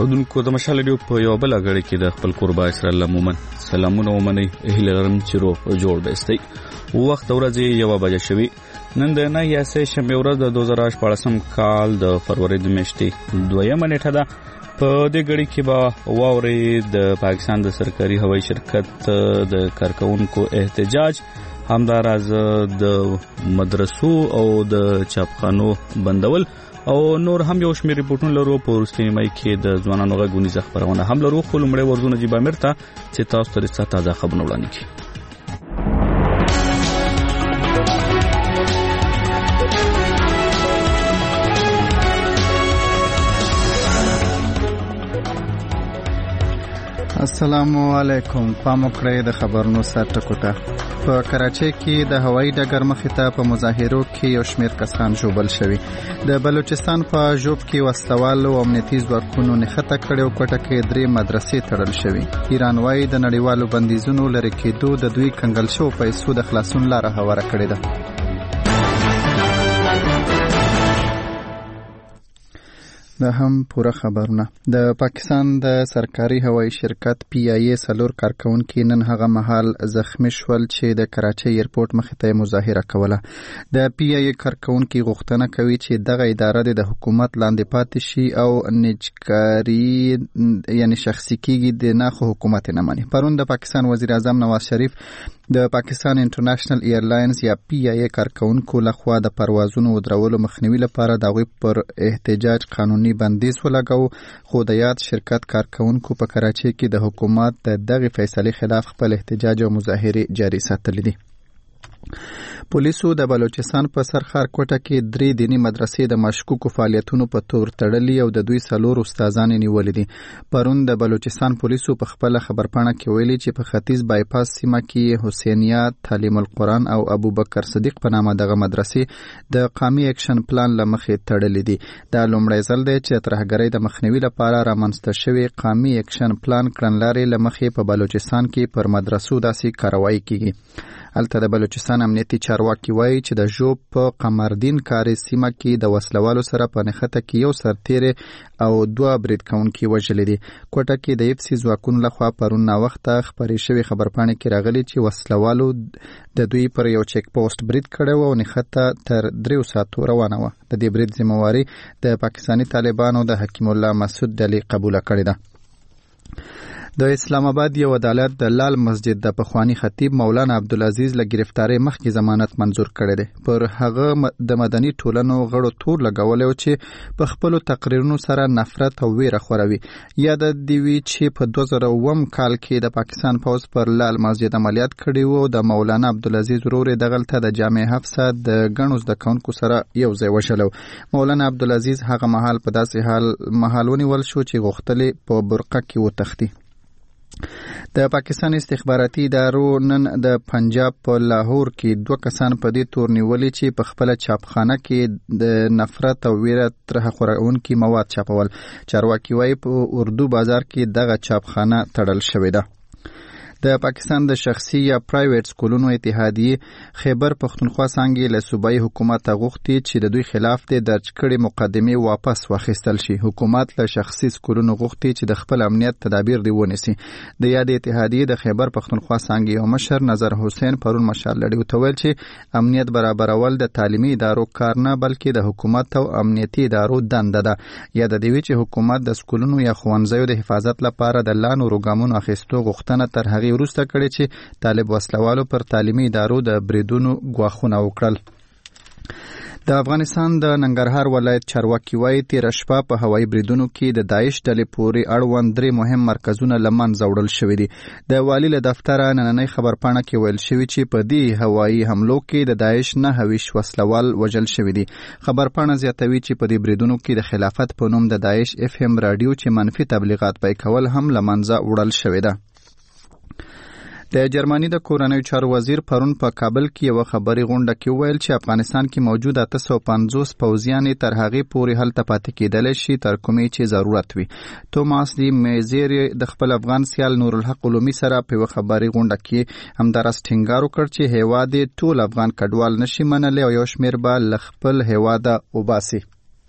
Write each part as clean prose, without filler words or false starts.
اودونکو د مشال ریډیو په یو بل غړي کې د خپل قربا اسرائیل مومن سلامونه ومني اهل لرم چې رو جوړ بهستي وخت ورځ یو بجې شوي نن د نه یاسه شنبه ورځ د 2014 کال د فروری د میاشتې 2 نیټه ده په دې غړي کې با واوري د پاکستان د سرکاري هوایي شرکت د کارکونکو احتجاج همداراز د مدرسو او د چاپخانو بندول او نور هم یو شمېر ریپورتونه لرو په وروستي مای کې د ځوانانو غونډې خبرونه هم لرو خو لمړی ورزونه جيبه مرته چې تاسو ته تازه خبرونه وړاندې کړي. السلام علیکم. پام وکړئ د خبرونو سرټکوټه. په کراچۍ کې د هوایي ډګر مخې ته په مظاهرو کې یو شمېر کسان ژوبل شوي. د بلوچستان په ژوب کې وسلوالو او امنیتي ځواکونو نښته کړې او کوټه کې 3 مدرسې تړل شوي. ایران وايي د نړیوالو بندیزونو لرې کېدو د دوی کنګل شو پیسو د خلاصون لاره هواره کړې ده. دا هم پوره خبرونه. د پاکستان د سرکاري هوایي شرکت PIA 4 کارکونکو نن هغه مهال زخمی شول چې د کراچۍ ایرپورټ مخې ته مظاهره کوله. د PIA کارکونکو غوښتنه کوي چې دغه اداره د حکومت لاندې پاتې شي او نجکاری یعنی شخصي کېږي د نه حکومت نه مني. پرون د پاکستان وزیر اعظم نواز شریف د پاکستان انټرنیشنل ایرلاینز یا PIA کارکونکو لخوا د پروازونو ودرولو مخنیوي لپاره د غوي پر احتجاج قانوني بندیز ولګاو خو د یاد شرکت کارکونکو په کراچۍ کې د حکومت دغه فیصله خلاف خپل احتجاج او مظاهره جاري ساتل دي. پولیسو د بلوچستان په سرخار کوټه کې 3 دینی مدرسې د مشکوکو فعالیتونو په تور تړلې او د دوی 4 استادان نیولې دي. پرون د بلوچستان پولیسو په خپل خبرپاڼه کې ویلي چې په ختیځ بایپاس سیمه کې حسینیه تعلیم القرآن او ابوبکر صدیق په نامه دغه مدرسې د قومي اکشن پلان لمخې تړلې دي. دا لومړی ځل دی چې ترهګرۍ د مخنیوي لپاره رامنځته شوی قومي اکشن پلان کړنلارې لمخې په بلوچستان کې پر مدرسو داسې کاروایی کیږي. البته د بلوچستان امنیتي چارواکي وایي چې د ژوب په قمردین کاري سیمه کې د وسلوالو سره په نښته کې یو سرتیری او 2 برید کوونکي وژل دي. کوټه کې د FC ځواکونو لخوا پرون وخت خبري شوی خبرپاڼه کې راغلي چې وسلوالو د دوی پر یو چیک پوسټ برید کړو او نښته تر 3 ساعتو روانه و. د دې برید ذمہواری د پاکستانی طالبانو د حکیم الله مسعود دلی قبول کړی ده. د اسلام آباد یو عدالت د لال مسجد د پخوانی خطیب مولانا عبدالعزیز له گرفتاری مخکې ضمانت منظور کړی دی. پر هغه د مدني ټولنو غړو تور لګولې او چې په خپل تقریرونو سره نفرت او ویره خوروي. یاد دی وی چې په 2009 کال کې د پاکستان پوز پر لال مسجد عملیات کړی وو. د مولانا عبدالعزیز ورور دغلته د جامع حفصه د غنوز د کونکو سره یو ځای وشلو. مولانا عبدالعزیز هغه مهال په داسې حال ونیول شو چې غوښتلې په برقه کې وتښتي. د پاکستان استخباراتي ادارو نن د پنجاب په لاهور کې 2 کسان په دې تور نیولې چې په خپل چاپخانه کې د نفرت او ویره طرح خورونکي مواد چاپول. چارواکي وايي په اردو بازار کې دغه چاپخانه تړل شوې ده. د پاکستان د شخصي یا پرایویټ سکولونو اتحادیه خیبر پختونخوا څنګه له صوبایي حکومت غوښتي چې د دوی خلاف د درج کړي مقدمه واپس واخیستل شي. حکومت له شخصي سکولونو غوښتي چې د خپل امنیت تدابیر دی ونیسي. د یاد اتحادیه د خیبر پختونخوا څنګه یو مشر نظر حسین پرون مشال لړیو تویل چې امنیت برابرول د تعلیمي ادارو کار نه بلکې د حکومت او امنیتي ادارو دنده ده. یاد دی چې حکومت د سکولونو یا ښوونځیو د حفاظت لپاره د لانو روګامونو اخیستو غوښتنه تر هغه وروسته کړي چې طالب وسلوالو پر تعلیمي ادارو د بریدونو غواخونه وکړل. د افغانستان د ننګرهار ولایت چارواکي وایي تیر شپه په هوایي بریدونو کې د داعش ډلې پورې اړوند 3 مهم مرکزونه لمنځه وړل شوي دي. د والی له دفتره نننۍ خبرپاڼه کې ویل شوی چې په دې هوایي حملو کې د داعش 9 وسلوال وژل شوي دي. خبرپاڼه زیاتوي چې په دې بریدونو کې د خلافت په نوم د داعش FM رادیو چې منفي تبلیغات پای کول هم لمنځه وړل شوی ده. د جرمني د کورنیو چارو وزیر پرون په کابل کې یو خبري غونډه کې ویل چې افغانستان کې موجود 850 پوځیان تر هغه پورې هلته پاتې کېدل شي تر کومې چې ضرورت وي. توماس دی میزیر د خپل افغان سیال نور الحق علومي سره په خبري غونډه کې همدارس ټینګار وکړ چې هیواد ټول افغان کډوال نشي منل او یو شمیر به خپل هیواد وباسي.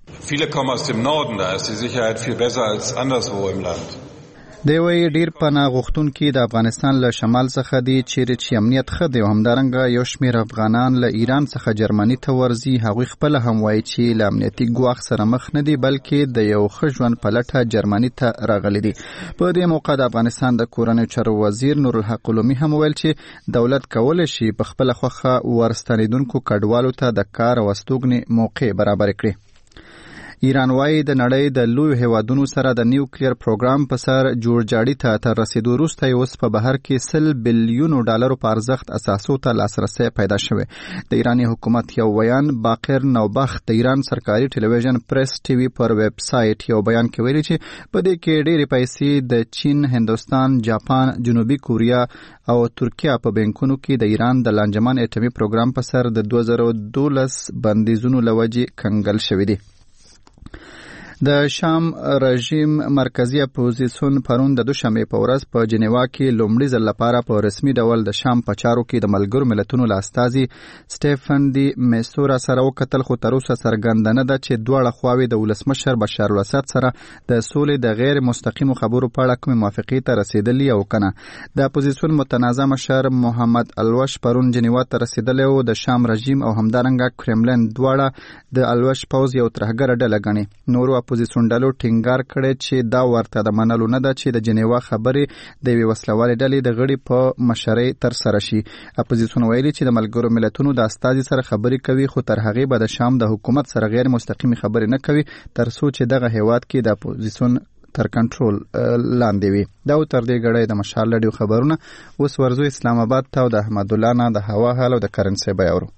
Viele kommen aus dem Norden, da ist die Sicherheit viel besser als anderswo im Land. دوی ډیر پناه غوښتونکي د افغانستان له شمال څخه دي چې امنیت ښه دی او همدارنګه یو شمېر افغانان له ایران څخه جرمني ته ورځي. هغوی خپله هم وایي چې له امنیتي ګواښ سره مخ نه دي بلکې د یو ښه ژوند په لټه جرمني ته راغلي دي. په دې موقع د افغانستان د کورنیو چارو وزیر نورالحق علومي هم ویل چې دولت کولی شي په خپله خوښه ورستنېدونکو کډوالو ته د کار او استوګنې موقع برابر کړي. ایران وايي د نړۍ د لویو هیوادونو سره د نیوکلیر پروګرام په سر جوړجاړي ته تر رسیدو وروسته اوس په بهر کې $100 بلیون په ارزښت اساسو ته لاسرسی پیدا شوی. د ایرانی حکومت یو بیان باقر نوبخت د ایران سرکاري ټلویزیون پریس ټي وي پر ویب سایټ یو بیان کې ویلي چې په دې کې ډېرې پیسې د چین، هندوستان، جاپان، جنوبي کوریا او ترکیه په بانکونو کې د ایران د لانجمن اټومي پروګرام په سر د 2012 بندیزونو لوجې کنګل شوې دي. د شام رژیم مرکزی اپوزیسیون پرون د دوشنبه په ورځ په جنیوا کې لومړي ځل لپاره په رسمي ډول د شام په چارو کې د ملګرو ملتونو له استازي سټيفن ډي میسورا سره وکتل، خو تر اوسه څرګنده نه ده چې دواړه خواوې د ولسمشر بشار الاسد سره د سولې د غیر مستقیمو خبرو په اړه کومې موافقې ته رسیدلی او کنه. د اپوزیسیون متنازع مشر محمد الوش پرون جنیوا ته رسیدلی او د شام رژیم او همدارنګه کرملن دواړه د الوش پوز یو ترهګره ډله ګڼي. نورو اپوزیسیون ډلو ټینګار کړی چې دا ورته د منلو نه ده چې د جنیوا خبرې د یوې وسلوالې ډلې د غړي په مشرۍ ترسره شي. اپوزیسیون ویلي چې د ملګرو ملتونو د استازي سره خبرې کوي، خو تر هغې به د شام د حکومت سره غیر مستقیمې خبرې نه کوي تر څو چې دغه هیواد کې د اپوزیسیون تر کنټرول لاندې وي. دا تر دې غړی د مشال لډیو خبرونه. اوس ورزو اسلام آباد ته او د احمد الله نه د هوا حال او د کرنسي بیاورو.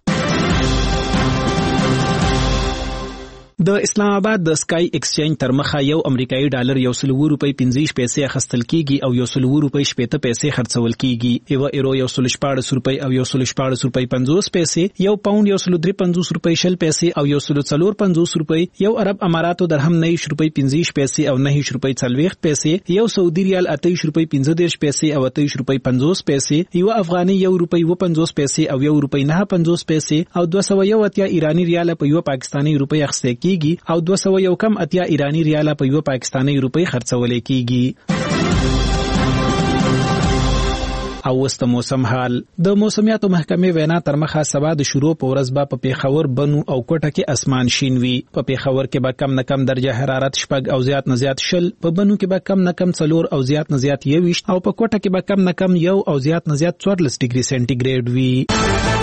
د اسلام آباد د سکای ایکسچینج تر مخه یو امریکایي ډالر $1.50 اخیستل کیږي او $1.70 خرڅول کیږي. یو ایرو $1.14 او $1.50، یو پاوند $1.53 او $1.54، یو عرب اماراتو درهم $9.50 او $9.40، یو سعودي ریال $8.15 او $8.50، یو افغاني $1.50 او $1.50 او 280 ایرانی ریال په یو پاکستانی روپی اخیستل کیږي او 280 ایرانی ریاله په یو پاکستانی روپی خرڅول کیږي. او وست موسم حال. د موسمیاتو محکمې وینا تر مخه سبا د شروع په ورځ به په پیښور، بنو او کوټه کې اسمان شین وي. په پیښور کې به کم نه کم درجه حرارت 4 او زیات نه زیات 0، په بنو کې به کم نه کم 4 او زیات نه زیات 21، او په کوټه کې به کم نه کم 1 او زیات نه زیات 14 ډیګري سنټیګریډ وي.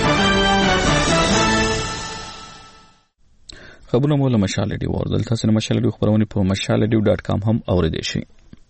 خبرونه مو له مشال ډیو ورزل تاسو نه مشال ډیو خبرونه په mashaldio.com هم اوریدئ شئ.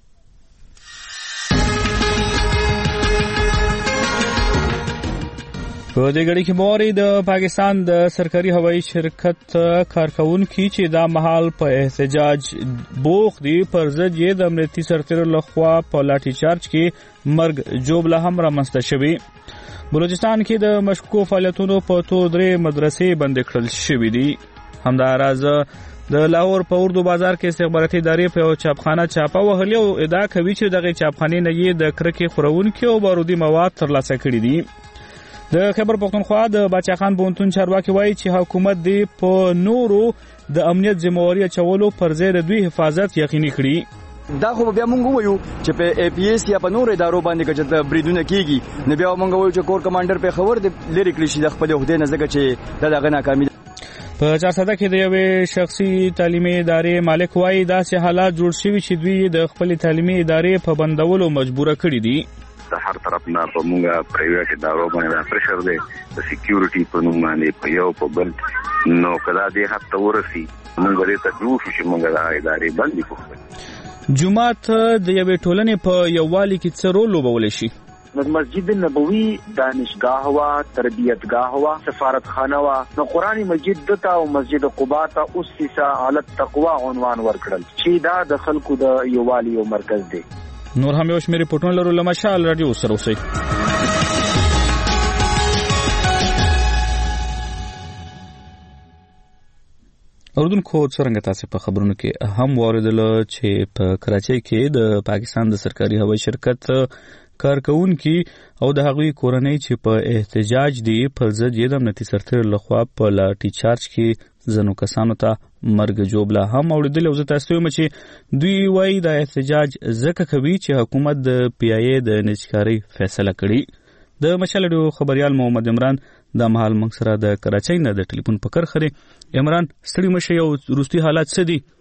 په دې غړي کې موري د پاکستان د سرکاري هوایي شرکت کارکونکو چې دا مهال په احتجاج بوخ دي پر ضد یې د امنیتي سرتیرو لخوا په لاټي چارج کې مرګ جوړه هم رامنځته شوی. بلوچستان کې د مشکوک فعالیتونو په تور درې مدرسې بند کړل شوې دي. همداراز د لاهور په اردو بازار کې استخباراتي ادارې په یو چاپخانه چاپه وهلې او ادعا کوي چې دغه چاپخانې نه یې د کرکې خورونکو او بارودي مواد ترلاسه کړي دي. د خیبر پختونخوا د باچاخان پوهنتون چارواکي وایي چې حکومت دی په نورو د امنیت ذمہواری چولو پر ځای د دوی حفاظت یقیني کړي. دا خو بیا مونږ وایو چې په ای پی ایس یا په نور ادارو باندې چې بریدونه کیږي، نو بیا مونږ وایو چې کور کمانډر په خبر دی لری کړی شي د خپل عہده نه ځکه چې دغه ناکامي. په چارسده کې د یوې شخصي تعلیمي ادارې مالک وایي داسې حالات جوړ شوي چې دوی د خپل تعلیمي ادارې په بندولو مجبور کړي دي. د هر طرف نه په موږ پرایویټ ادارو باندې پریشر دی د سکیورټي په نوم باندې په یو په بل نو کله دې حتی ورسي موږ دې ته جوړ شو چې موږ د ادارې باندې کوو. جمعات د یوې ټولنې په یووالي کې څه رول لوبولی شي؟ مسجد نبوی دانشگاه وا، تربیتگاه وا، سفارتخانه وا. نو قرآنی مسجد دتا او مسجد قباء ته اسسا علی التقوا عنوان ورکړل چې دا د خلکو د یووالي او مرکز دی. نور هم یو شمېر پټون لرو له مشال رادیو سره اوسئ. اوردونکو څرنګه تاسو په خبرونو کې هم واردل چې په کراچۍ کې د پاکستان د سرکاري هوایي شرکت کارکونکو او د هغوی کورنۍ چې په احتجاج دي پر ضد یې د امنیتي سرتیرو لخوا په لاټي چارج کې ځنو کسانو ته مرګ جوړه هم اوریدل او زه تاسو ته چې دوی وایي د احتجاج ځکه کوي چې حکومت د پی ای اے د نجکاری فیصله کړي د مشال ډیو خبريال محمد عمران د مهال منګ سره د کراچۍ نه د ټلیفون پکر خري عمران ستړي مشه او روستي حالات څه دي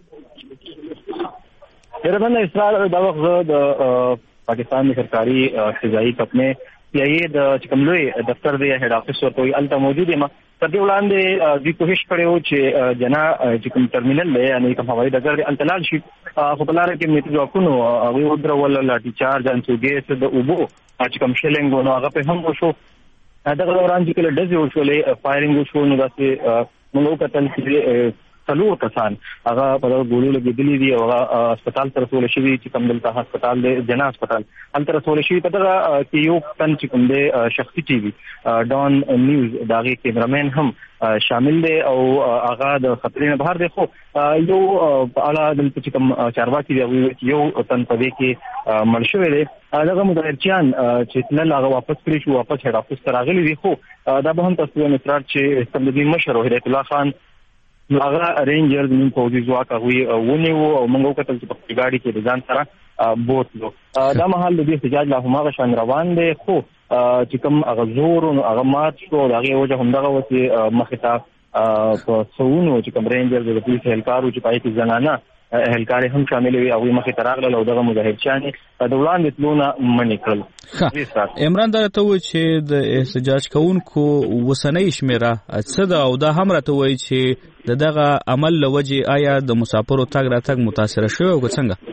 دربند اسرائیل دا وخت د پاکستان سرکاري فضائي کمپنۍ پی ای اے د چکملوي دفتر دی هډ افیس ورته الته موجود یم تر دې وړاندې دوی کوشش کړو چې جنا چې کوم ټرمینل دی یعنی کوم هوایي ډګر التلال شي خو په لار کې میته ځواکونو هغه ودرول لاټي چارج ان سوګیس د اوبو چې کوم شلنګ نو هغه په هم وشو دا دوران چې کله ډز وشولې فایرینګ وشو نو داسې موږ کتل چې څلور کسان هغه په ګولو لګېدلي دي او هسپتال ته رسول شوي چې کوم دلته هسپتال دی جنا هسپتال هلته رسول شوي په دغه کې یو تن چې کوم دی شخصي ټي وي ډان نیوز د هغې کیمرامین هم شامل دی او هغه د خطرې نه بهر دی خو یو په اړه دلته چې کوم چارواکي دی یو تن په دې کې مړ شوی دی دغه مظاهرچیان چې تلل هغه واپس کړي شو واپس هډ افیس ته راغلي دي خو دا به هم تاسو نصرات چې استمدادي مشر هدایت الله خان نو هغه رینجرز نن پولیس ځواک هغه ونیو او موږ کتل چې په ګاډي کې د ځان سره بوتلو دا مهال د دې احتجاج لا هماغه شان روان دی خو چې کوم هغه زور او هغه مات شو هغه وجه هم دغه وسی مخته په سونو چې کوم رینجرز د پولیس هلکارو چې پای کې زنانه اهلکار هم شامل وي او مخې تراغله او دغه مظاهرچیان د وړاندې تلونه منې کړل عمران دا ته وایي چې د احتجاج کوونکو وسنۍ شمیره څه ده او دا هم راته وایي چې دغه عمل لوجه آیا د مسافرو تګ راتګ متاثر شوی او څنګه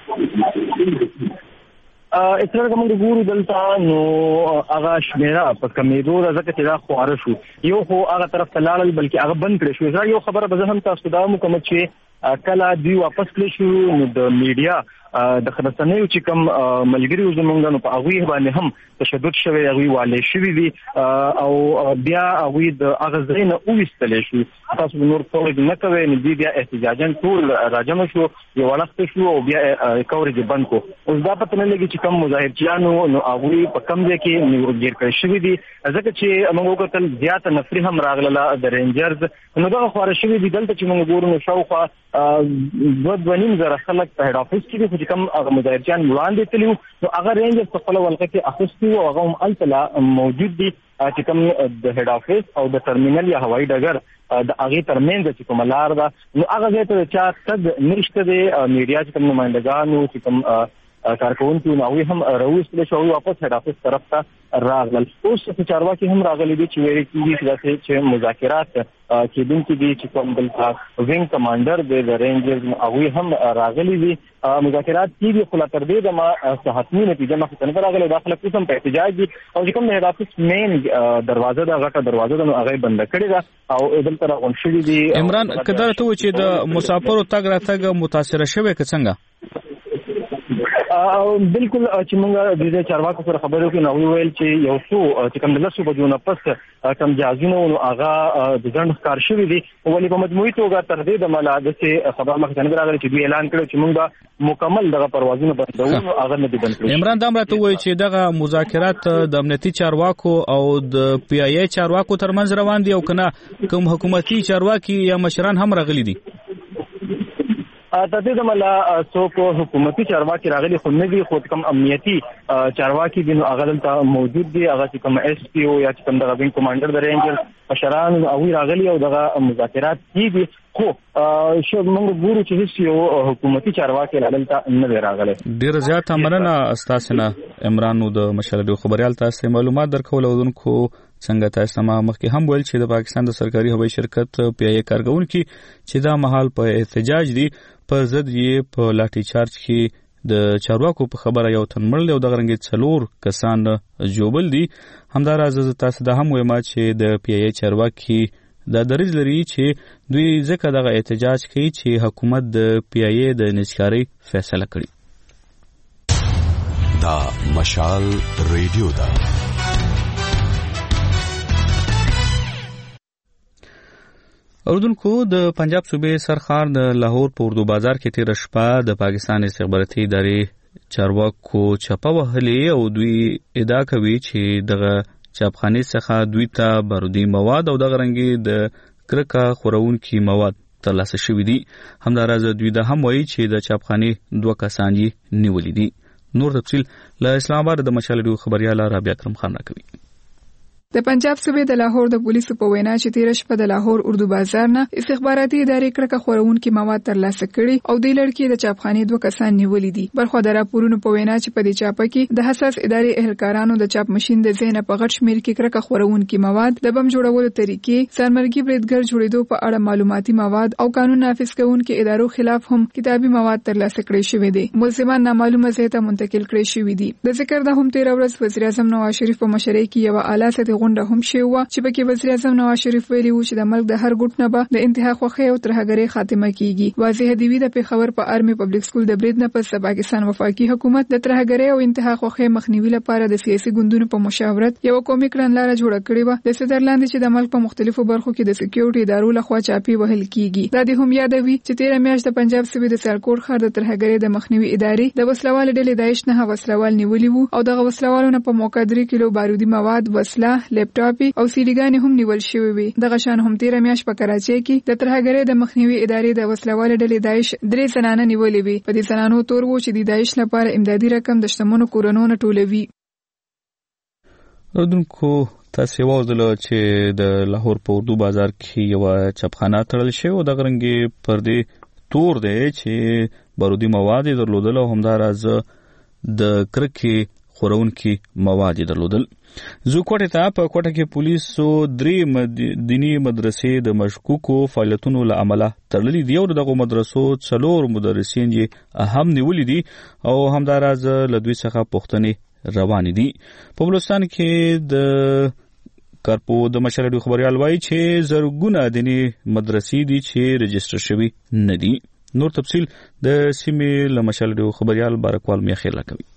اڅره کوم د ګورو دلته نو هغه شمیره په کمیدو ځکه چې دا خواره شو یو خو هغه طرف ته لاړل بلکې هغه بند کړی شو زه یو خبره به هم تاسو ته کوم چې کله دوی واپس کړی شو نو د میډیا د خبرسنیو چې کوم ملګری زمونږ نو په هغه باندې هم تشدد شوی هغه والي شوی دي او بیا هغه د هغه ځای نه اوستل شو تاسو نور څه نه کوي نو بیا احتجاجن ټول راجم شو یو وخت شو او بیا کورج بند کو اوس دا پته نه لګي چې کوم مظاهرچیانو نو هغه په کم ځای کې نیوګیر کړی شوی دي ځکه چې موږ کتل زیات نفري هم راغله د رینجرز نو دا خو شوی دي دلته چې موږ ګورو نو شاوخوا 2.5 خلک په هډ افیس کې چې کوم هغه مظاهرچیان وړاندې تلو نو هغه رینج په خپل ولکه کې اخستي او هغه هم التلا موجود دي چې کوم د هډ افیس او د ټرمینل یا هوایي ډګر د هغه ترمنځ چې کوم لار ده نو هغه ځای ته چا تګ نشته دی میډیا چې کوم نمائندګانو چې کوم کارکونکو نو هم راوستل شو واپس هډ افیس طرف ته راغلل اوس چې چارواکي هم راغلي دي چې ویل کېږي چې مذاکرات کېدونکي دي چې کوم دلته وینګ کمانډر د رینجرز هغه هم راغلي دي مذاکرات کېږي خو تر دې د ما صحتمي نتیجه مخ ته راغلي داخله کوم په احتجاج دي او چې کوم هډ افیس مین دروازه د غټه دروازه د هغه بند کړی ده او دلته راغون شوی دي عمران کله ته و چې د مسافرو تګ راتګ متاثر شوی که څنګه بالکل چې موږ د چارواکو سره خبرو کې نو ویل چې یو څو چې کوم د لاسو بجو نه پس کوم جازونه نو هغه د ځند ښکار شوی دي ولې په مجموعي توګه تر دې د ملاده خبر مخ څنګه راغلی چې دوی اعلان کړو چې موږ مکمل دغه پروازونه بندو هغه نه دي بند کړی عمران دا راته وایي چې دغه مذاکرات د امنیتي چارواکو او د پی ای اے چارواکو ترمنځ روان دي او کنه کوم حکومتي چارواکي یا مشران هم راغلي دي تاسو د ملا څوک حکومتي چارواکي راغلي خو نه دي خو کوم امنیتي چارواکي دي نو هغه دلته موجود دي هغه کوم ایس پی او یا کوم د وینګ کمانډر د رینجر مشران او راغلي او دغه مذاکرات دي خو شو موږ ګورو چې هیڅ یو حکومتي چارواکي دلته نه راغلي ډیر زیات مننه استاسنه عمرانو د مشرد خبريال تاسو معلومات درکول ودونکو څنګه تاسو ما مخکې هم ویل چې د پاکستان د سرکاري هوایي شرکت پی ای اے کارګونکو چې دا مهال په احتجاج دي پر ضد یې په لاټي چارج کې د چارواکو په خبره یو تن مړ او د غرنګ څلور کسان جوبل دي همداراز تاسو د هم وایم چې د پی ای اے چارواکي د دریځ لري چې دوی ځکه دغه احتجاج کوي چې حکومت د پی ای اے د نجکاری فیصله کړي دا مشال ریډیو دا اوردونکو د پنجاب صوبې سرخار د لاهور په اردو بازار کې تیر شپه د پاکستان استخباراتي ادارې چارواکو چپه وهلې او دوی ادعا کوي چې دغه چاپخانه څخه دوی ته بارودي مواد او دغه رنګي د کرکا خورونکي مواد ترلاسه شوې دي. همداراز دوی د هم وایي چې د چاپخانې 2 کسان یې نیولې دي. نور تفصیل له اسلام آباد د مشال ریډیو خبريال رابعه اکرم خان راکوي. د پنجاب صوبې د لاهور د پولیسو په وینا چې تیر شپه د لاهور اردو بازار نه استخباراتي ادارې کرکه خورونکي مواد ترلاسه کړي او د لړکی د چاپخانې 2 کسان نیولې دي. برخو د راپورونو په وینا چې په دې چاپه کې د حساس ادارې اهلکارانو د چاپ ماشين د زینه په غټ شمیر کې کرکه خورونکي مواد، د بم جوړولو طریقې، سرمرګي بریدګر جوړېدو په اړه معلوماتي مواد او قانون نافذ کوونکي ادارو خلاف هم کتابي مواد ترلاسه کړي شوې دي. ملزمان نامعلومه ځای ته منتقل کړي شوې دي. د ذکر د هم تیر ورځ وزیر اعظم نواز شریف په مشرۍ کې یو اعلی سطحي غونډه هم شوه چې پکې وزیر اعظم نواز شریف ویلي و چې د ملک د هر ګوټ نه به د انتها خوخي او ترهګرۍ خاتمه کیږي. واضح دی وی د پیښور په آرمي پبلک سکول د برید نه پس پاکستان وفاقي حکومت د ترهګرۍ او انتها خوخي مخنیوي لپاره د سیاسي ګوندونو په مشاورت یو قومي کړنلاره جوړه کړې و. د سدرلاند چې د ملک په مختلفو برخو کې د سکیورټي ادارو لخوا چاپی وهل کیږي. دا د هم یادوي چې تیر میاشت د پنجاب صوبې د سرکوټ ښار د ترهګرۍ د مخنیوي ادارې د وسلوال ډلې داعش نه وسلوال نیولي وو او د وسلوالونو په موقع 3 کیلو بارودي مواد، وسله، لپټاپ او سیډیګان هم نیول شوی وي. دغه شان هم تیر میاشت په کراچۍ کې د ترهګرۍ د مخنیوي ادارې د وسلوال ډلې داعش 3 زنانه نیولې وي. په دې زنانو تور وو چې د داعش لپاره امدادي رقم د شتمنو کورونو نه ټولوي. ردونکو تاسو واوردل چې د لاهور په اردو بازار کې یو چاپخانه تړل شوی او د غرنګي پر دې تور دی چې بارودي مواد درلودل او همداراز د کرکې خورونکي مواد درلودل. زو کوټه ته په کوټه کې پولیسو 3 دینی مدرسې د مشکوکو فعالیتونو له امله تړلې دي او دغه مدرسو 4 مدرسین یې هم نیولې دي او همداراز له دوی څخه پوښتنې روان دي. په بلوچستان کې د کارپو د مشال ریډیو خبريال وایي چې زرګونه دینی مدرسې دي چې رجستر شوي نه دي. نور تفصیل د سیمې له مشال ریډیو خبريال بارکوال میخیل کوي.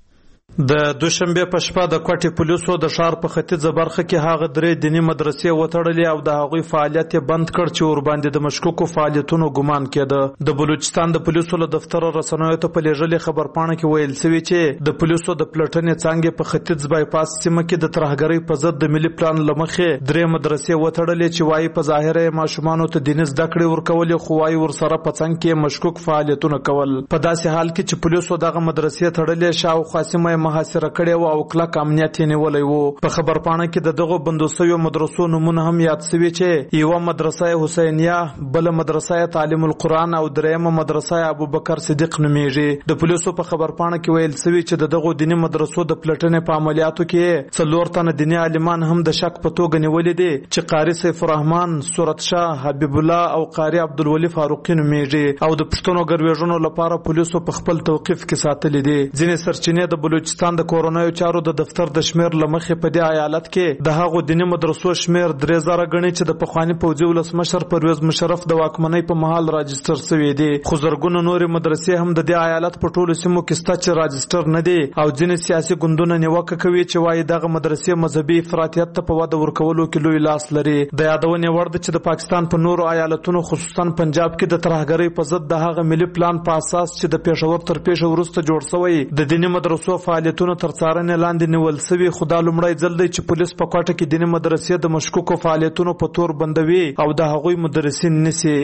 د دوشنبه په شپه د کوټې پولیسو د ښار په ختیځه برخه کې هغه 3 دینی مدرسې وتړلې او د هغوی فعالیت بند کړ چې ور باندې د مشکوکو فعالیتونو ګمان کېده. د بلوچستان د پولیسو له دفتر رسنیو ته په لېږلې خبرپاڼه کې ویل شوی چې د پولیسو د پلټنې څانګې په ختیځ بایپاس سیمه کې د ترهګرۍ په ضد د ملي پلان لمخې 3 مدرسې وتړلې چې وايي په ظاهره ماشومانو ته دیني زده کړې ورکولې خو وايي ورسره په څنګ کې مشکوک فعالیتونه کول. په داسې حال کې چې پولیسو دغه مدرسې تړلې شاوخوا سیمه محاصره کړې او کلک امنیت یې نیولی و. په خبرپاڼه کې د دغو بندوسویو مدرسو نومونه هم یاد شوي چې یوه مدرسه حسینیه، بل مدرسه تعلیم القرآن او درېیمه مدرسه ابوبکر صدیق نومیږي. د پولیسو په خبرپاڼه کې ویل شوي چې د دغو دیني مدرسو د پلټنې په عملیاتو کې 4 تنه دیني عالمان هم د شک په توګه نیولې دي چې قاری سیف الرحمن، صورت شاه، حبیب الله او قاری عبدالولي فاروقي نومیږي او د پښتنو ګرویژنو لپاره پولیسو په خپل توقیف کې ساتلې دي. ځینې سرچینې د بلوچستان د کورونایو چارو د دفتر د شمیر لمخې په دې ایالت کې د هغو دیني مدرسو شمیر 3000 غني چې د پخوانی پوځي ولسمشر پرویز مشرف د واکمنۍ په محل راجستر شوی دي. خو زرګونه نورې مدرسې هم د دې ایالت په ټولو سیمو کې شته چې راجستر نه دي او ځینې سیاسي ګوندونه نیوکه کوي چې وايي دغه مدرسې مذهبي افراطیت ته په وده ورکولو کې لوی لاس لري. د یادونې وړ ده چې د پاکستان په نورو ایالتونو خصوصا پنجاب کې د ترهګرۍ په ضد د هغه ملي پلان په اساس چې د پېښور تر پیښه وروسته جوړ شوی د دیني مدرسو فعالیتونو تر څارنې لاندې نیول شوی. خو دا لومړی ځل دی چې پولیس په کوټه کې دیني مدرسې د مشکوکو فعالیتونو په تور بندوي او د هغوی مدرسین نیسي.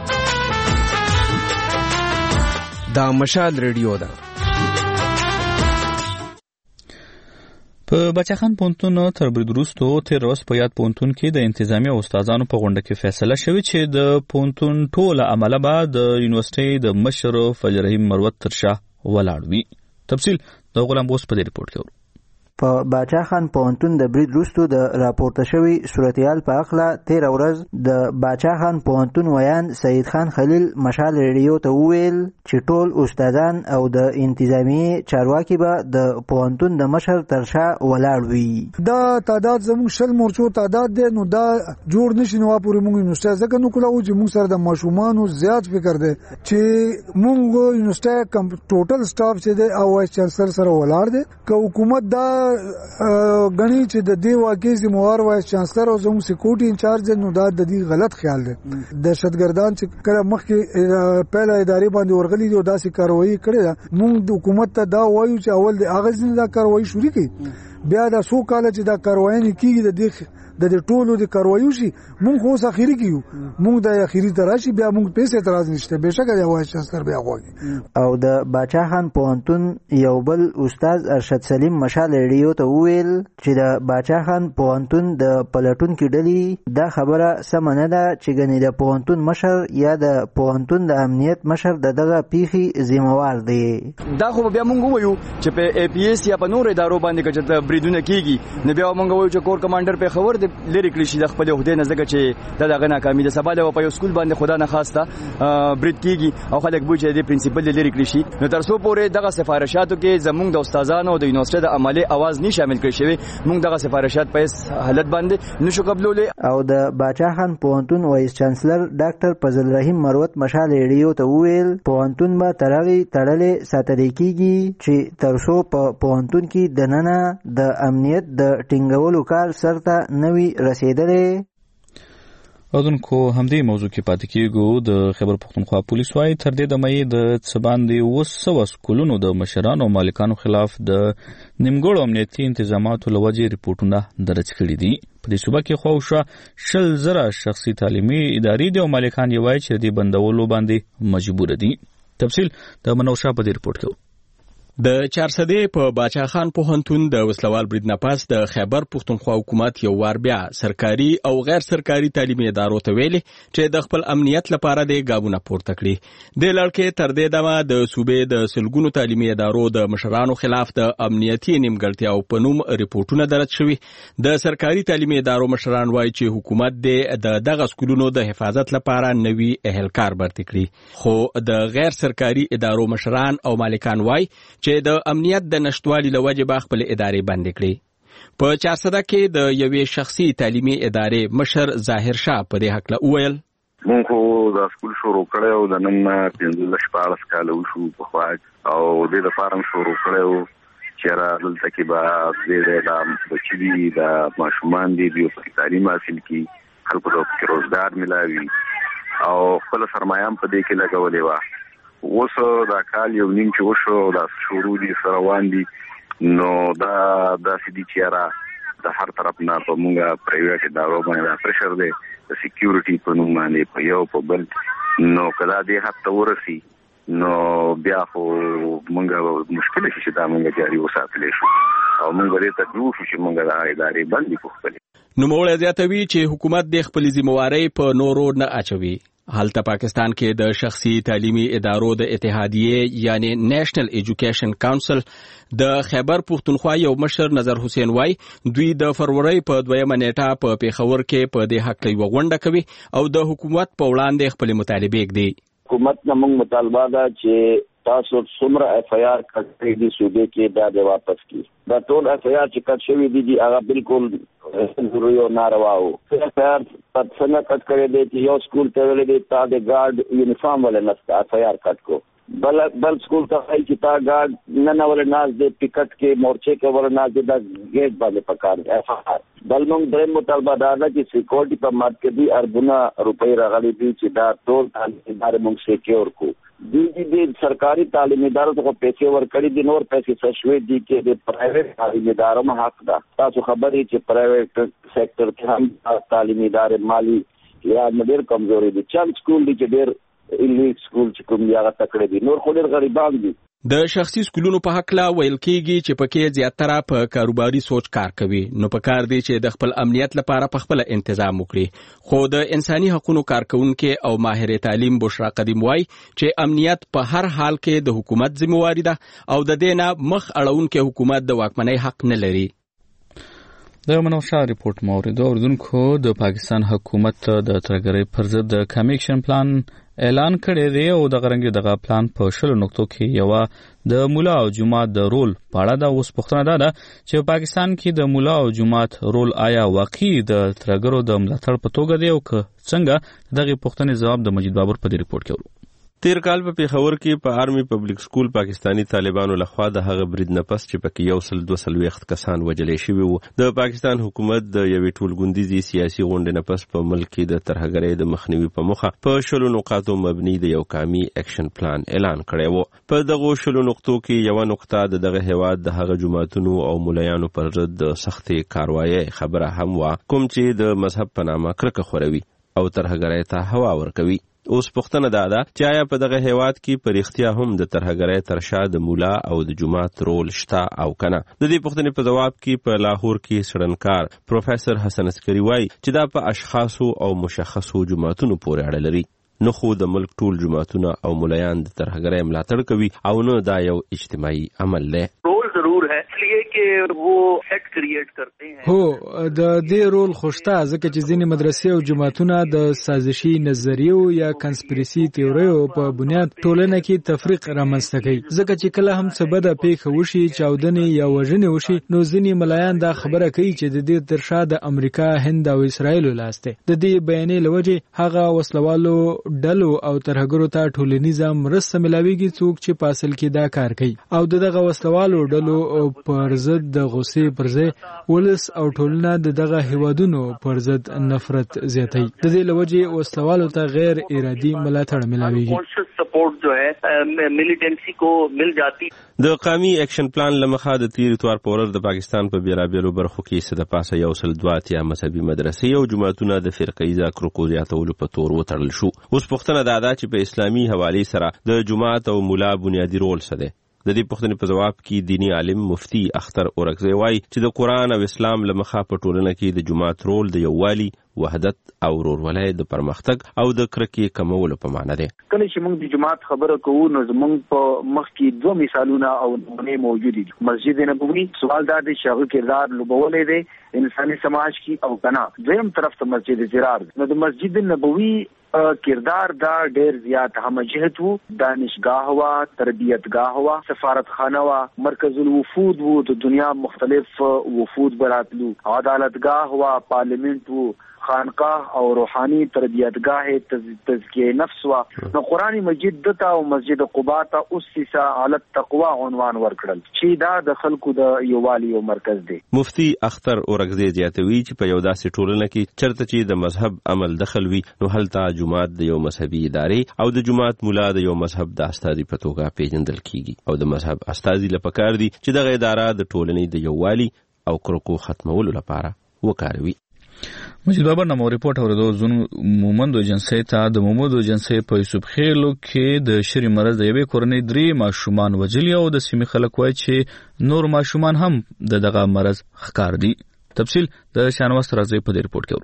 دا مشال ریډیو ده. په بچخان پونتون تر برید وروسته تیر ورځ په یاد پونتون کې د انتظامی او استادانو په غونډه کې فیصله شوې چې د پونتون ټوله عمله به د یونیورسيټي د مشر فضل رحیم مروت ترشا ولاړ وي. تفصیل د غلام بوس په دې ریپورت کې. په باچاخان پوهنتون د برید وروسته د راپورته شوی صورتحال په اخله تیر ورځ د باچاخان پوهنتون ویان سید خان خلیل مشال ریډیو ته وویل چې ټول استادان او د انتظامی چارواکي به د پوهنتون د مشر ترشا ولاړ وي. دا تعداد زموږ شل مورچو تعداد دی نو دا جوړ نشي نو پورې موږ یونیورسيټي ځکه نو کولاو چې موږ سره د ماشومانو زیات فکر دی چې موږ یونیورسيټي ټوټل سټاف چې دی او وایس چانسلر سره ولاړ دی که حکومت دا غنی چې د دې واقعي ذمہوار وایس چانسلر او زموږ سکیورټي انچارج نو دا د دې غلط خیال دی. دهشتګردان چې کله مخکې پهله ادارې باندې ورغلي دي او داسې کاروایی کړې ده موږ د حکومت ته دا وایو چې اول د اغاز نه دا کاروایی شروع کړي بیا دا څو کال چې دا کاروایي کیږي د ټولو د کاروایو شي مونږ اوس اخیری کیو مونږ د اخیری تراشي بیا مونږ پیسې اعتراض نشته بهشکه دی وای شاستر بیا غوږی او د باچا خان پوهنتون یو بل استاد ارشد سلیم مشال ریډیو ته ویل چې د باچا خان پوهنتون د پلټون کې ډلې دا خبره سم نه ده چې ګنې د پوهنتون مشر یا د پوهنتون د امنیت مشر دغه پیخي ذمہوار دی دا خو بیا مونږ وایو چې په ای پی ایس یا په نور ادارو باندې چې بریدونه کیږي نو بیا مونږ وایو چې کور کمانډر په خبر لری کړی شي د خپل عہده نه ځکه چې دغه ناکامي د سبا له په یو سکول باندې خدا نه خواسته برید کیږي او خلک بوجي د پرنسپل لری کړی شي نو تر څو پورې دغه سفارشاتو کې زموږ د استادانو د یونیورسيټي د عملي आवाज نه شامل کړی شوی موږ دغه سفارشات په حالت باندې نشو قبولولې او د باچا خان پوهنتون وایس چانسلر ډاکټر فضل رحیم مروت مشال ریډیو ته ویل پوهنتون به ترغي تړلې ساتل کیږي چې تر څو په پوهنتون کې د ننه د امنیت د ټینګولو کار سرته نوي رسیدلې اذنکو همدې موضوع کې پاتې کېږو د خیبر پختونخوا پولیس وايي تر دې د مې د څباندې 200 سکولونو د مشرانو او مالکانو خلاف د نیمګړو امنیتي انتظاماتو لوجې ریپورتونه درج کړي دي په دې صوبه کې خو 10,000 شخصي تعلیمي ادارې دي او مالکان یې وايي چې د بندولو باندې مجبور دي تفصیل د منوشا په دې ریپورت کې د چارسدې په باچا خان پوهنتون د وسلوال برید نه پاس د خیبر پختونخوا حکومت یو وار بیا سرکاري او غیر سرکاري تعلیمي ادارو ته ویلي چې د خپل امنیت لپاره د ګابونه پورته کړي د لړکې تر دې دمه د صوبې د سلګونو تعلیمي ادارو د مشرانو خلاف د امنیتي نیمګړتیاو په نوم ریپورتونه درج شوي د سرکاري تعلیمي ادارو مشران وایي چې حکومت د دغه سکولونو د حفاظت لپاره نوي اهلکار برتي کړي خو د غیر سرکاري ادارو مشران او مالکان وایي چې د امنیت د نشټوالي لوجې به خپل ادارې بندې کړي په چارسده کې د یوې شخصي تعلیمي ادارې مشر ظاهر شاه په دې حق له وویل مونږ خو د سکول شروع کړو د نن 15 کال وشو په خوا او د فارم شروع کړو چې را دلته کې به د بچي د ماشومان دی په تعلیم حاصل کی خلکو ته روزګار ملاوي او خپل سرمایه په دې کې لګولې و وسو دا کال یو نیم چې وشو دا شروع دي روان دي نو دا سدي چیرې د هر طرف نه په موږ پرایویټ ادارو باندې پرشر دی د سکیورټي په نوم باندې په یو په بل نو کله دې حتی ورسي نو بیا خو موږ مشکل شي چې دا موږ جاري وساتلی شو او موږ لري ته جوړ شو چې موږ د ادارې باندې کوخلې نو موږ زیاتوي چې حکومت د خپل ذمہواری په نورو نه اچوي حالته پاکستان کې د شخصي تعلیمي ادارو د اتحادیې یعنی نېشنل ایجوکیشن کونسل د خیبر پختونخوا یو مشر نظر حسین وای دوی د فروری په 2 نیټه په پیښور کې په دې حق یو غونډه کوي او د حکومت په وړاندې خپل مطالبه کوي حکومت نه موږ مطالبه ده چې تاسو څومره اف ای آر کړی دي صوبې کې دا د واپس کی دا ټول اف ای آر چې کټ شوی دي هغه بالکل ضروري او ناروا وو اف ای آر په څنګه کټ کړی دي چې یو سکول ته ویل دي تا د ګارد یونیفارم ول نه ستا اف ای آر کټ کو بل سکول ته هي چې تا ګارد نه ول ناز د ټیکټ کې مورچه کې ول ناز د گیټ باندې پکار اف ای آر بل موږ درې مطالبه ده چې سکیورټي په مات کې دي اربونه روپۍ راغلي دي چې دا ټول ادارې موږ سکیور کو د سرکاري تعلیمي ادارو ته پیسې ورکړي دي نور پیسې سشوي دي چې د پرایویټ تعلیمي ادارو ما حق ده تاسو خبرې چې پرایویټ سېکټر کې هم تعلیمي ادارې مالی یا ډېر کمزوري دي چل سکول دي چې ډېر الیټ سکول چې کوم یا تکړه دي نور خو ډېر غریبان دي د شخصي سکولونو په حق لا ویل کېږي چې پکې زیاتره په کاروباري سوچ کار کوي نو په کار دی چې د خپل امنیت لپاره په خپل تنظیم وکړي خو د انساني حقوقو کارکونکو او ماهر تعلیم بشرا قدیم وای چې امنیت په هر حال کې د حکومت ذمہواری ده او د دې نه مخ اړونکو حکومت د واکمنۍ حق نه لري د منوشا ریپورت موریدو اوردونکو د پاکستان حکومت د ترګری پر ضد د کمیشن پلان اعلان کړی دی او د غرنګي دغه پلان په شلو نقطو کې یو د مولا او جماعت د رول پاړه دا اوس پښتنه ده چې پاکستان کې د مولا او جماعت رول آیا واقعي د ترګرو د ملاتړ په توګه دی او که څنګه دغه پښتني جواب د مجید بابر په دې ریپورت کې ورو تیر کال په پیښور کې په آرمي پبلک سکول پاکستانی طالبانو لخوا د هغه برید نه پس چې پکې 102 کسان وژل شوي وو د پاکستان حکومت د یوې ټولګوندیزي سیاسي غونډې نه پس په ملک کې د ترهګرۍ د مخنیوي په موخه په 10 نقاطو مبني د یو قومي اکشن پلان اعلان کړی وو په دغه 10 نقطو کې یو نقطه د دغه هیواد د هغه جماعتونو او ملایانو پر ضد د سختې کاروایی خبره هم وا کوم چې د مذهب په نامه کرکه خوروي او ترهګرۍ ته هوا ورکوي اوس پوښتنه ده چې آیا په دغه هیواد کې په رښتیا هم د ترهګرۍ تر شا د مولا او د جماعت رول شته او کنه د دې پوښتنې په جواب کې په لاهور کې سړنکار پروفیسور حسن عسکری وایي چې دا په اشخاصو او مشخصو جماعتونو پورې اړه لري نه خو د ملک ټول جماعتونه او ملایان د ترهګرۍ ملاتړ کوي او نه دا یو اجتماعي عمل دی ضرور ہے اس لیے کہ وہ سیٹ کریٹ کرتے ہیں هو د دې رول خوشته ځکه چې ځینې مدرسې او جماعتونه د سازشي نظریو یا کنسپریسي تیوریو په بنیاد ټولنه کې تفریق رامنځته کوي ځکه چې کله هم څه بده پیښه وشي چاودنې یا وژنې وشي نو ځینې ملایان دا خبره کوي چې د دې تر شا د امریکا هند او اسرائیل لاس دی د دې بیانې لوجه هغه وسلوالو ډلو او ترهګرو ته ټولنیزه مرسته ملاويږي څوک چې په اصل کې دا کار کوي او دغه وسلوالو ډلو پر ضد د غصې پر ځای ولس او ټولنه دغه هیوادونو پر ضد نفرت زیاتوي د دې لوجه وسلوالو ته غیر ارادي ملاتړ ملاويږي سپورټ جو ہے ملیټنسي کو مل جاتی د قومي اکشن پلان لمخه د تیر اتوار په ورځ د پاکستان په بیلابیلو برخو کې څه د پاسه 102 مذهبي مدرسې او جماعتونه د فرقیزه کرکو زیاتولو په تور وتړل شو اوس پوښتنه ده چې په اسلامي حواله سره د جماعت او مولا بنیادی رول څه دی د دې پوښتنې په جواب کې دینی عالم مفتی اختر اورکزی وایي چې د قرآن او اسلام لمخه په ټولنه کې د جماعت رول د یووالي وحدت او ورورولۍ د پرمختګ او د کرکې کمولو په معنی دی کله چې موږ د جماعت خبره کوو نو زموږ په مخ کې دوه مثالونه او نمونې موجود دي مسجد نبوي سوال دا دی چې هغه کردار لوبولې دی انساني سماج کې او کنا دویم طرف ته مسجد زرار نو د مسجد نبوي کردار دا ډیر زیات همجهت وو دانشگاه وا تربیتگاه وا سفارتخانه وا مرکز الوفود وو د دنیا مختلف وفود براتلو عدالتگاه وا پارلیمنت وو خانقاه او روحاني تربیتگاه تزکیه نفس وا نو قرآن مجید دته او مسجد قباء ته اسسا علی التقوا عنوان ورکړل چې دا د خلکو د یووالي او مرکز دی مفتی اختر اورکزی زیاتوي چې په یو داسې ټولنه کې چرته چې د مذهب عمل دخل وي نو هلته جماعت د یو مذهبي ادارې او د جماعت مولا د یو مذهب د استازي په توګه پیژندل کیږي او د مذهب استازي لپاره دي چې دغه اداره د ټولنې د یووالي او کرکو ختمولو لپاره وکاروي مجید بابا نمو ریپورت اوریدو زون مومندو جنسي ته د مومندو جنسي په یوسف خیلو کې د شری مرز د یوې کورنۍ 3 ماشومان وجلی او د سیمې خلک وایي چې نور ماشومان هم دغه مرز ښکار دي تفصیل د شانواس راځي په دې ریپورت کې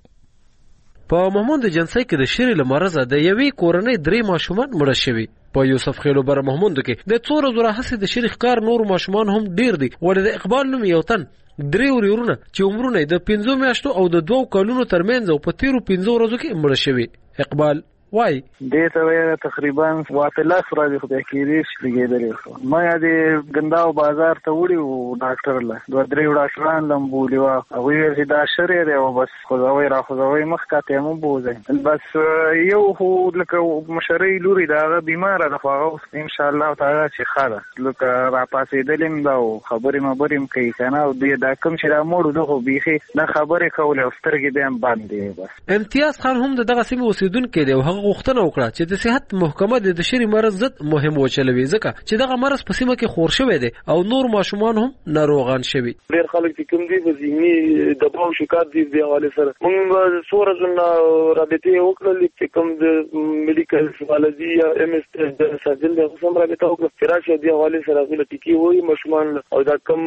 ورو په مومندو جنسي کې د شری مرز د یوې کورنۍ 3 ماشومان مړ شوي په یوسف خیلو بر محمود کې د څور زره حسد د شری ښکار نور ماشومان هم ډیر دي ولې د اقبال نوم یو تن 3 ورونه چې عمرونه د 15 میاشتو او د 2 کلونو ترمنځ او په تیرو 15 ورځو کې مړ شوي اقبال وای دې ته تقریبا واټلاس راځي خو د کېریش لګیدلې ما یې ګنداو بازار ته وړي او ډاکټر له 2-3 ډاکټران لمبولي وا او یې دا شری دی او بس خوځوي را خوځوي مخ کاته مو بوزي بس یو خو لکه مشري لوري دا بیمار ده خو ان شاء الله تعالی چې خاله لکه را پاسې دلم دا خبرې مبرم کوي کنه او دې دا کوم چې را موړو دغه بيخي دا خبرې کوله سترګې دې باندې بس امتیاز خان هم دغه سیمه اوسیدونکو دی غوښتنه وکړه چې د صحت محکمه د شری مرز ضد مهم وچلوي ځکه چې دغه مرز په سیمه کې خور شوی دی او نور ماشومان هم ناروغان شوي ډېر خلک چې کوم دي په ذهني دباو شکایت دي د حواله سره موږ څوره ځنه رابطه وکړل چې کوم د میډیکل سوالدي یا ام اس د سرجن د قسم رابطه وکړه فراشه دی حواله سره د ټکی وای ماشومان او دا کوم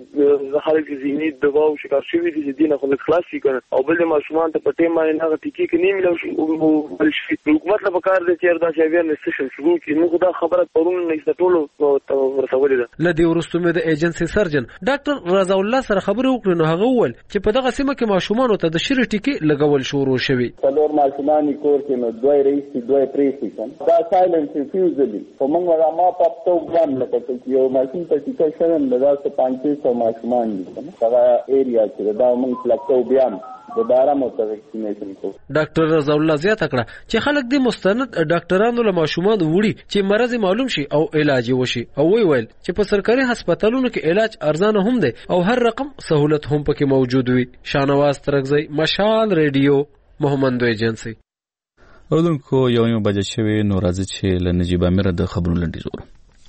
خلک چې ذهني دباو شکایت شوی دي چې دینه خلک خلاص شي کنه او بل ماشومان ته پټه ما نه ټکی کې نه ملو شي حکومت له پکار دي چې دا چې اویرنس سیشن شروع کړي نو دا خبره پرون نه ستټولو ورسولې ده لدی ورستمه د ایجنسی سرجن ډاکټر رضا الله سره خبرې وکړې نو هغه ول چې په دغه سیمه کې ماشومان ته د شری ټکی لګول شروع شوي څلور ماشومان کور کې نو دوی رئیس دوی پریسیکن دا سایلنس ریفیوزلی په موږ ما پاتو ګام لکه یو ماشوم ته چې شرم د 500 ماشومان دي هغه ایریا چې دا موږ فلکټو بیان دوباره مو ویکسینیشن کو. ډاکټر رضا الله زیاته کړه چې خلک د مستند ډاکټرانو له ماشومان وړي چې مرض معلوم شي او علاج وشي او ویل چې په سرکاري هسپتالونو کې علاج ارزانه هم دی او هر رقم سہولت هم پکې موجود وي. شانواز ترغزی، مشال ریډیو، محمد ایجنسی. اردوونکو یو بجې شوی نو راځي چې له نجیب امیر د خبرونو لنډیز ورو.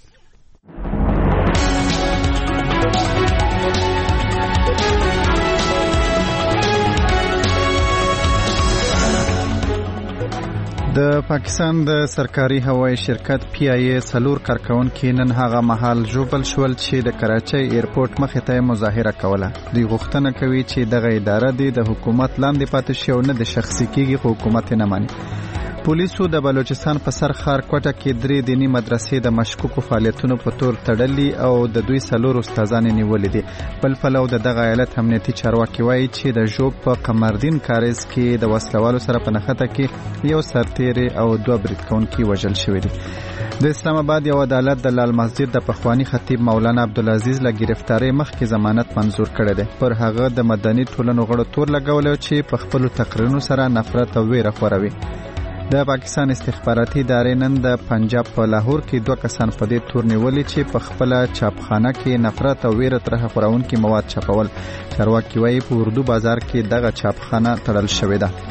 د پاکستان د سرکاري هوایي شرکت پی آی ای څلور کارکونکي نن هغه مهال ژوبل شول چې د کراچۍ ایرپورټ مخې ته مظاهره کوله. دوی غوښتنه کوي چې دغه اداره د حکومت لاندې پاتې شي او نه د شخصي کېږي، خو حکومت نه ماني. پولیسو د بلوچستان په سر ښار کوټه کې 3 دینی مدرسې د مشکوکو فعالیتونو په تور تړلې او د دوی 4 استادان نیولې دي. بل پلو دغه ایالت امنیتي چارواکي وایي چې د ژوب په قمردین کاریز کې د وسلوالو سره په نښته کې یو سرتیری او 2 برید کوونکي وژل شوي دي. د اسلام آباد یو عدالت د لال مسجد د پخوانی خطیب مولانا عبدالعزیز له گرفتاری مخکې ضمانت منظور کړی دی. پر هغه د مدني ټولنو غړو تور لګولی چې په خپلو تقریرونو سره نفرت او ویره خوروي. د پاکستان استخباراتي ادارې نن د پنجاب په لاهور کې 2 کسان په دې تور نیولي چې په خپل چاپخانه کې نفرت او ویره طرحه خورونکي مواد چاپول. چارواکي وایي په اردو بازار کې دغه چاپخانه تړل شوې ده.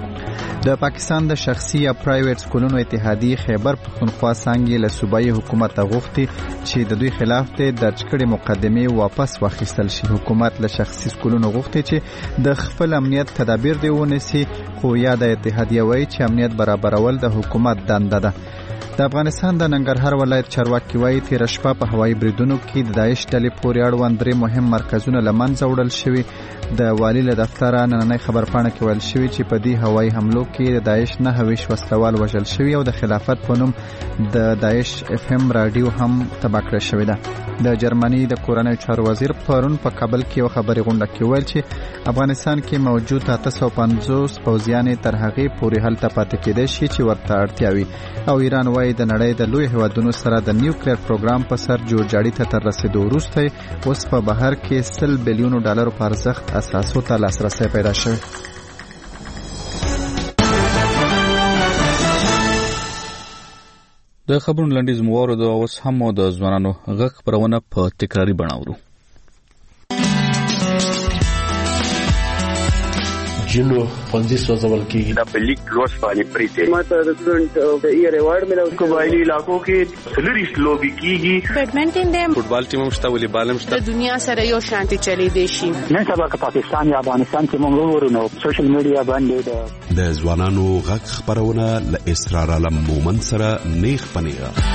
د پاکستان د شخصي یا پرایویټ سکولونو اتحادیې خیبر پښتونخوا څانګې له صوبایي حکومت غوښتي چې د دوی خلاف د درج کړي مقدمې واپس واخیستل شي. حکومت له شخصي سکولونو غوښتي چې د خپل امنیت تدابیر دی ونیسي، خو یا د اتحادیه وایي چې امنیت برابرول د حکومت دنده ده. د افغانستان د ننګرهار ولایت چارواکي وایي تېره شپه په هوایي بریدونو کې د داعش ډلې پورې اړوند 3 مهم مرکزونه له منځه وړل شوي. د والي له دفتره نننۍ خبرپاڼه کې ویل شوي چې په دې هوایي حملو کې د داعش 9 وسلوال وژل شوي او د خلافت په نوم د داعش اف ام رادیو هم تباه کړل شوې ده. د جرمني د کورنۍ چارو وزیر پرون په کابل کې یو خبري غونډه کې ویل چې افغانستان کې موجود 850 پوځیان تر هغې پورې هلته پاتې کېدای شي چې ورته اړتیا وي. او ایران وایي د نړۍ د لوی هیوادونو سره د نیوکلیر پروګرام په سر جوړجاړي ته تر رسیدو وروسته اوس په بهر کې $100 بلیون په ارزښت اساسو ته لاسرسی پیدا شوی. د خبرونو لنډیز مو واورېدو. اوس هم د ځوانانو غږ خپرونه په تکراري بڼه اورو. جنو پنځه سوځول کېږي د پلیک لوس باندې پریته ماته د سټوډنټ د ایئر ایوارډ ملو قبایلی علاقو کې سلریس لوبي کیږي. بیډمنټن دی، فوټبال ټیم مشته، والیبال مشته. د دنیا سره یو شانتي چلی دی شي. نن سبا که پاکستان یا افغانستان کې موږ وګورو نو سوشل میډیا باندې د ځوانانو غږ خبرونه ل اسرار علم مومن سره نیغ پنیغه.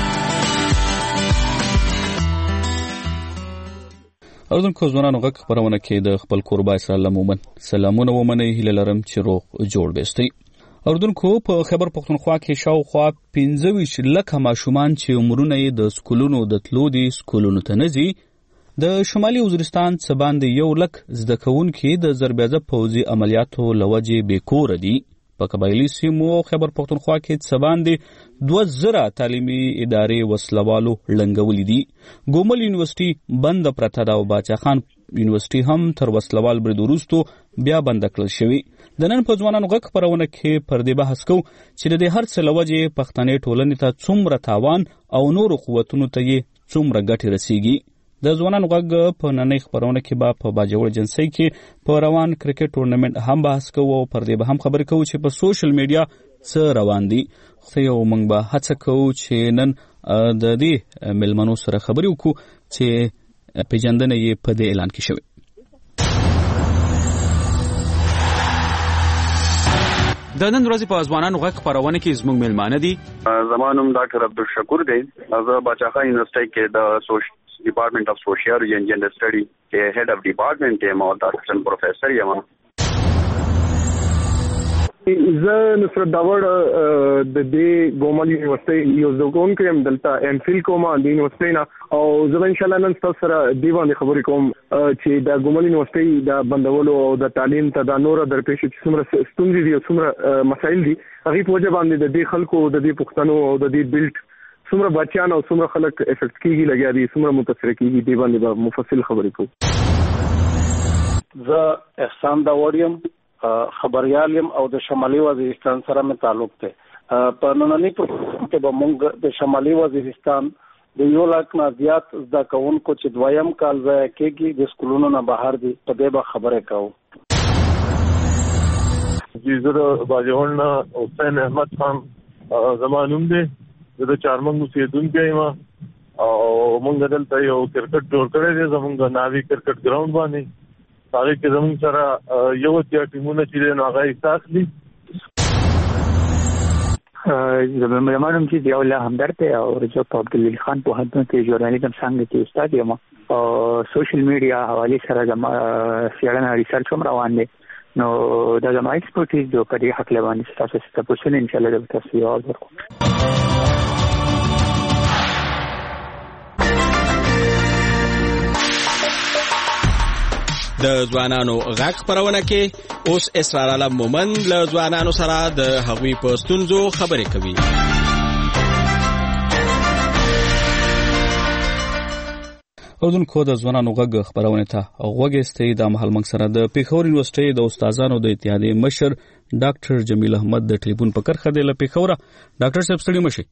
اردوونکو ځوانانو غږ خبرونه کې د خپل قربا اسرائیل مومن سلامونه ومنئ. هیله لرم چې روغ جوړ بیستئ. اردوونکو په خیبر پښتونخوا کې شاوخوا 25 لکه ماشومان چې عمرونه یې د سکولونو د تلو دي سکولونو ته نه ځي. د شمالي وزیرستان څه باندې 1 لک زده کوونکي د ضربیازه پوځي عملیاتو له وجې بېکوره دي. په قبایلي سیمو خیبر پښتونخوا کې څه باندې 2000 تعلیمي ادارې وسلوالو لنګولې دي. ګومل یونیورسيټي بند پرته ده او باچا خان یونیورسيټي هم تر وسلوال برید وروسته بیا بند کړل شوی. د نن په ځوانانو غږ خبرونه کې پر دې بحث کوو چې د هر څه له وجې پښتنې ټولنې ته څومره تاوان او نورو قوتونو ته یې څومره ګټې رسیږي. د ځوانانو غږ په نننۍ خبرونه کې به په باجوړ ایجنسۍ کې په روان کرکټ ټورنمنټ هم بحث کوو او پر دې به هم خبرې کوو چې په سوشل میډیا څه روان دي. خو یو موږ به هڅه کوو چې نن د دې ملمنو سره خبرې وکړو چې پیژندنه یې په دې اعلان کې شوې. د نن ورځې په ځوانانو غږ خبرونه کې زموږ ملمانه دي. زمانوم ډاکټر عبدالشکور دی. زه باچا خان یونیورسيټي کې د ډپارټمنټ اف سوشیالوجي اینڈ جنډر سټڈی کې هیډ اف ډپارټمنټ یم او اسسټنټ پروفیسور یم. زه نصرت داوړ د دې ګومل یونیورسيټي یو زګون کې دلته ام فیل کوم د یونیورسيټي نه او زه ان شاء الله نن تاسو سره دی باندې خبرې کوم چې د ګومل یونیورسيټي د بندولو او د تعلیم ته د نور درپېښ چې څومره ستونزې دي او څومره مسایل دي هغه په وجه باندې د دې خلکو د دې پښتنو او د دې بیلټ څومره بچیان او څومره خلک افیکټ کیږي لګیا دي څومره متاثر کیږي دی باندې به مفصل خبرې کوو. زه احسان داوړ یم خبريال يم او د شمالي وزیرستان سره مې تعلق دی. په نننی پروګرام کې به موږ د شمالي وزیرستان د 1 لک نه زیات زده کوونکو چې دویم کال ځای کېږي د سکولونو نه بهر دي په دې به خبرې کوو. زه باجوړ نه حسین احمد خان زمانوم دی، زه د چارمنګ اوسېدونکی یم او موږ دلته یو کرکټ جوړ کړی دی زموږ ناوي کرکټ ګراوند باندې. هغه کې زموږ سره یو اتیا ټیمونه چې دی نو هغه احساس دي. زموږ مېرمنم چې دیوله همدرد دی او رجب عبدالعلی خان په هغه کې ژورنالیزم څنګه کې استاد یم او سوشل میډیا حواله سره د سیاړنه ریسرچ هم روان دي. نو دا زما ایکسپرټیز د په دې حق لوانې تاسو ته پوښتنه ان شاء الله د تاسو یاد ورکوم. د ځوانانو غږ خبرونه کې اوس اسرار علم مومن له ځوانانو سره د هغوی په ستونزو خبرې کوي. اردوونکو د ځوانانو غږ خبرونه ته غوږ استئ د مهال منګ سره د پیښور یونیورسيټي د استادانو د اتحادیې مشر ډاکټر جمیل احمد د ټلیفون په کرخه دی له پیښوره. ډاکټر صاحب ستړي مشي.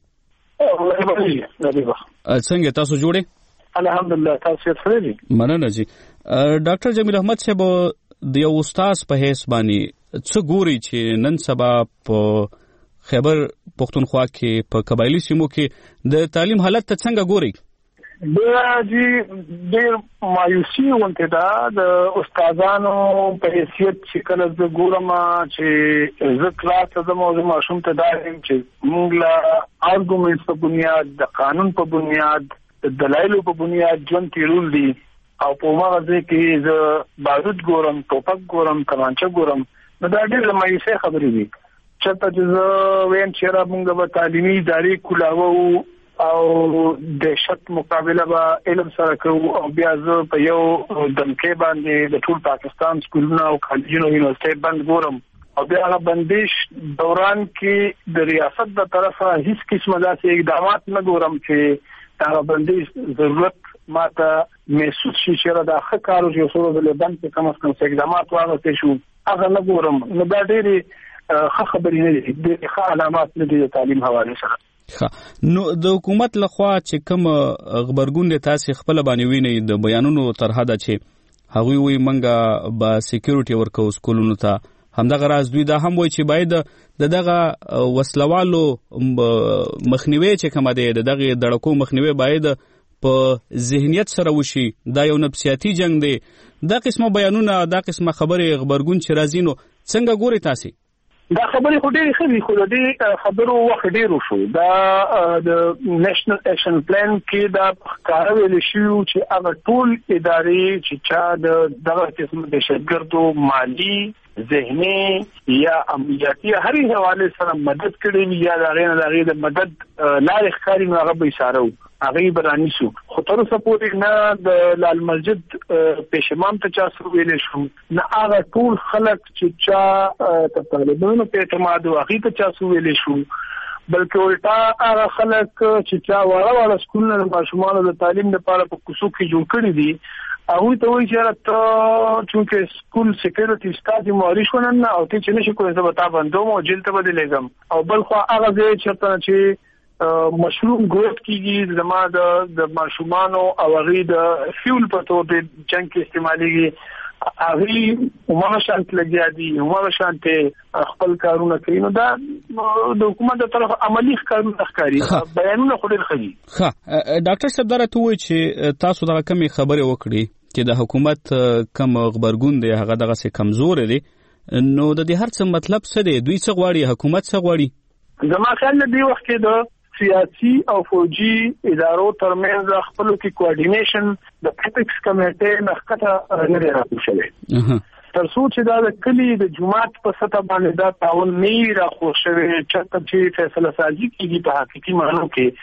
څنګه تاسو جوړه؟ الحمدلله تاسو ښه دي. مننه جی. ډاکټر جمیل احمد صاحب د یو استاد په حیث باندې څه ګوري چې نن سبا په خیبر پختونخوا کې په قبایلی سیمو کې د تعلیم حالت ته څنګه ګوري؟ ډېر مایوسي ونته دا د استادانو په حیثیت چې کله د ګورم چې زه کلاس ته د موضوع ماشوم ته دا چې موږ لا ارګومنټس په بنیاد د قانون په بنیاد د دلایلو په بنیاد ژوند تیرول دي او په مغزه کې زه بارود ګورم، ټوپک ګورم، کمانچه ګورم. نو دا ډېر مایوسه خبرې دي. چېرته چې زه ویم چې را موږ به تعلیمي ادارې کولاوو او دهشت مقابله به علم سره کوو او بیا زه په یو دمکې باندې د ټول پاکستان سکولونو او کالجونو یونیورسيټي بند ګورم او بیا هغه بندش دوران کې د ریاست د طرفه هیڅ قسمه داسې اقدامات نه ګورم چې هغه بندش ضرورت ماته محسوس شي چې دا ښه کار یو څو د بند کې کم از کم اقدامات واغستې شو هغه نه ګورم. نو دا ډېرې ښه خبرې نه دي، ډېرې ښه علامات نه دي د تعلیم حواله سره. نو د حکومت لخوا چې کوم خبرګون د تاسو خپل باندې ویني د بیانونو تر حدا چې هغوی وي منګه با سکیورټي ورکو سکولونو ته همدغه راز دوی دا هم وایي چې باید دغه وسلوالو مخنیوي چې کوم دی دغه دړکو مخنیوي باید په ذهنیت سره وشي. دا یو نفسیاتي جنگ دی. دا قسمه بیانونه دا قسمه خبره خبرګون چې راځي نو څنګه ګوري تاسو؟ دا خبرې خو ډېرې ښه دي خو د دې خبرو وخت ډېر وشو. دا د نېشنل اکشن پلان کې دا ښکاره ویل شوي چې هغه ټول ادارې چې چا دغه قسم د دهشتګردو مالي ذهني یا امنیتي هر حواله سره مدد کړې وي یا د مدد لارې ښکاري نو هغه به اشاره وو هغه برانی شو. خو تر اوسه پورې نه د لال مسجد پېشمام ته چا سو ویلې شو نه هغه ټول خلک چې چا ته طالبانو په اعتماد واغې ته چا سو ویلې شو بلکې الټا هغه خلک چې چا وړه سکولونو د ماشومانو د تعلیم لپاره په کوڅو کې جوړ کړی دي هغه ته وایي چې ته چې سکول سکیورټي سټاف موري شونن او ته چې نشي کوی زه به تا بندوم او جیل ته بدلېږم او بل خو هغه ځای چې مشروع ګروپ کیږي زما د ماشومانو او هغه د فیول په تور د جنگ کې استعماليږي هغه عمره شانت لګیا دي عمره شانت خپل کارونه کوي. نو دا د حکومت د طرف عملی کارونه ښکاري بیانونه خو ډېر ښه دي. ښه ډاکټر صاحب درته وایي چې تاسو دغه کمی خبره وکړي چې د حکومت کم خبرګون دی هغه دغه څه کمزور دی نو د دې هر څه مطلب څه دی؟ دوی څه غواړي؟ حکومت څه غواړي؟ زما خیال دی وخت کې د سیاسي او فوجي ادارو ترمنځ خپلو کې کوارډینیشن د ایتکس کمیټې مخکته نه راځي شوی تر څو چې دا د کلی د جماعت په سطح باندې دا تعاون نه راخو شوی چې فیصله سازي کیږي په حقيقي معنی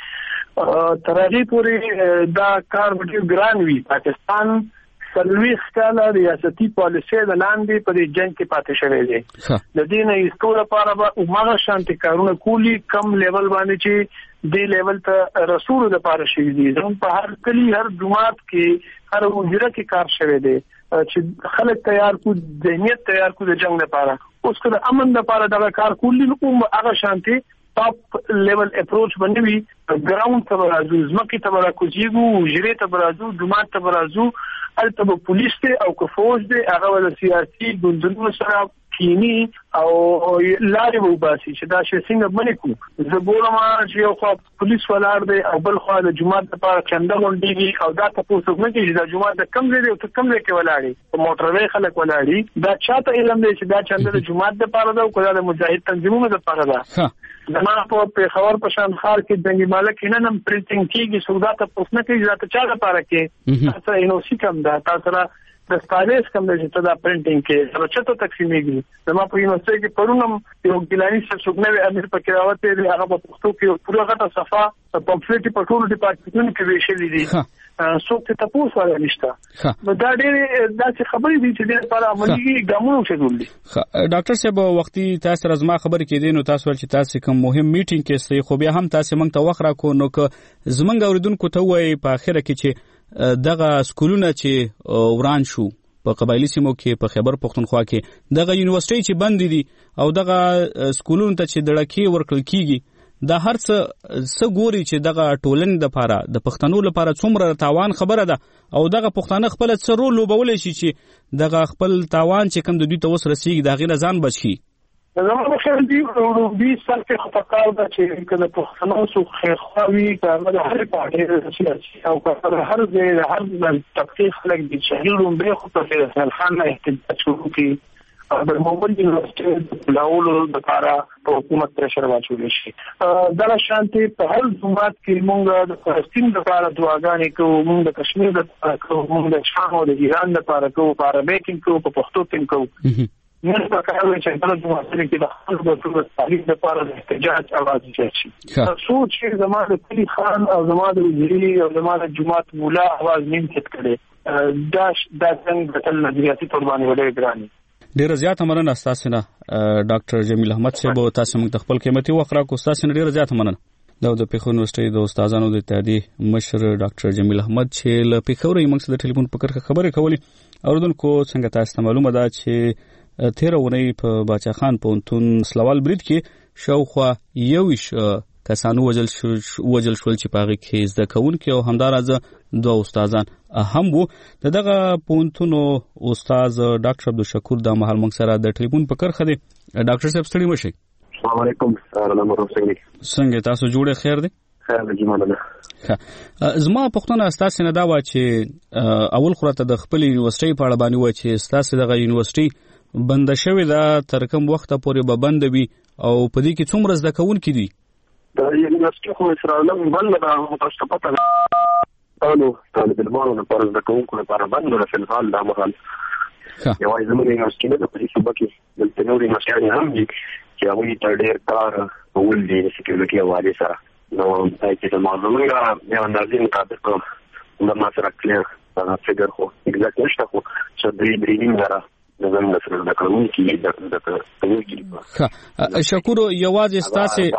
کې تر هغه پورې دا کار ډېر ګران وي. پاکستان سلويخ کاله ریاستي پالیسي د لاندې په دې جنگ کې پاتې شوی دی. د دې نه ایستو لپاره به عمره شانتي کارونه کولی کم لیول باندې چې دې لیول ته رسول لپاره شي دي. زموږ په هر کلی هر جماعت کې هر وجره کې کار شوی دی چې خلک تیار کو ذهنیت تیار کو د جنگ لپاره. اوس کله امن لپاره دا کار کولی نو هغه شانتي ټاپ لیول اپروچ باندې وی ګراوند ته راځو ځمکې ته راکوزیږو جری ته راځو جماعت ته راځو البته پولیس ته او که فوج دې هغه ول سیاسي ګوندونو سره کینی او لارې وباسي چې دا شی څنګه باندې کو زبورما چې یو خو پولیس ولار دی او بل خو د جماعت لپاره چنده غونډيږي او دا تاسو نه کیږي دا جماعت د کم دی او کم دی کې ولاړی په موټروي خلک ولاړی دا چاته علم دی چې دا چنده د جماعت لپاره دا او کله د مجاهد تنظیمونو لپاره دا زموږ په خبر په شان خار کې دنګي مالک نن پرنټینګ کیږي سودا ته پوښتنه کوي دا چا لپاره کې تاسو نو سیکم دا تاسو د ستالیس کم د چې دا پرنټینګ کې سره چته تقسیمېږي زما په یونیورسيټي کې پرونم یو ګلانی څخه امیر پکې راوته دی هغه په پښتو کې پوره غټه صفه پمفلټ په ټولو ډپارټمنټونو کې ویشلې دي څوک ته تاسو ولا نشته دا ډېر داسې خبرې دي چې د لپاره عملي ګامونه شګول دي. ډاکټر صاحب وختي تاسو رزما خبرې کې دي نو تاسو ول چې تاسو کوم مهم میټینګ کې سي خو بیا هم تاسو موږ ته وخت راکو نو که زمونږ اوریدونکو ته وایي په اخره کې چې دغه سکولونه چې وران شو په قبایلی سیمو کې په خیبر پختونخوا کې دغه یونیورسيټي چې بند دي او دغه سکولونو ته چې دړکی ورکړل کیږي دا هر څه ګوري چې دغه ټولنې د لپاره د پښتنو لپاره څومره تاوان خبره ده او دغه پښتانه خپل څه رول لوبولای شي چې دغه خپل تاوان چې کوم د دوی ته وس رسیږي دا غیر ځان بچي. زموږ خیر دی سر کې خطر ده چې کله پښتنو سو خیر خوي د هر پارټي سیاسي او هر ځای هر تفکیک خلک دي چې هیلون به خو په فیصل خان نه احتجاج شروع کی او د موبایل یونیورسيټي لاولو د لپاره په حکومت پرشر واچول شي. دا شانتي په هر جماعت کې مونږ د فلسطین لپاره دعاګانې کوو مونږ د کشمیر لپاره کوو مونږ د شام او د ایران لپاره کوو په عربي کې کوو په پښتو کې کوو نن په کار چې د جماعت کې د خلکو د تاریخ لپاره د احتجاج اواز شي. سوچ چې زموږ د کلی خان او زموږ د وزیری او زموږ د جماعت مولا اواز نیم کټ کړي دا څنګه د نظریاتي قرباني وړي ګراني. ډیر زیات مننه تاسو نه ډاکټر جمیل احمد صاحب تاسو موږ خپل قیمتي وخت راکو تاسو نه ډیر زیات مننه. د پیښور یونیورسيټي د استادانو د اتحادیې مشر ډاکټر جمیل احمد چې له پیښور یې موږ سره د ټلیفون په کرښه خبرې کولې اوردونکو څنګه تاسو معلومه ده چې 13 ونې په باچا خان پونتون سلوال برید کې شاوخوا 21 کسانو وجل شول چې پاغي کې زده کوونکي او همدارازه دوه استادان هم وو. دغه پونتونو استاد ډاکټر عبدالشکور د مهال موږ سره د ټلیفون په کرخه دی. ډاکټر صاحب ستړي مشي. السلام علیکم. څنګه تاسو جوړه خیر دی؟ خیر دی مننه. زما پښتنه استاد نه دا و چې اول خورته د خپل یونیورسيټي په اړه باندې و چې استاد دغه یونیورسيټي بند شوی دا تر کوم وخت پورې به بند وي او په دې کې څومره زده کوونکي دي؟ د یونیورسيټي خو اسرائیل بند ده متاسفه پته نو طالب علمانو لپاره زده کوونکو لپاره بند ده په الحال دا مهال یوازې زموږ یونیورسيټي نه په دې صوبه کې دلته نورې یونیورسيټي هم دي چې هغوی ته ډېر کار کول دي د سکیورټي حوالې سره نو دا چې د موضوعونو یو اندازې مطابق د ما سره کلیر فګر خو اګزاکټ نشته خو چې درې نیم زره د سره د قانون کې د توګه شکر یوازې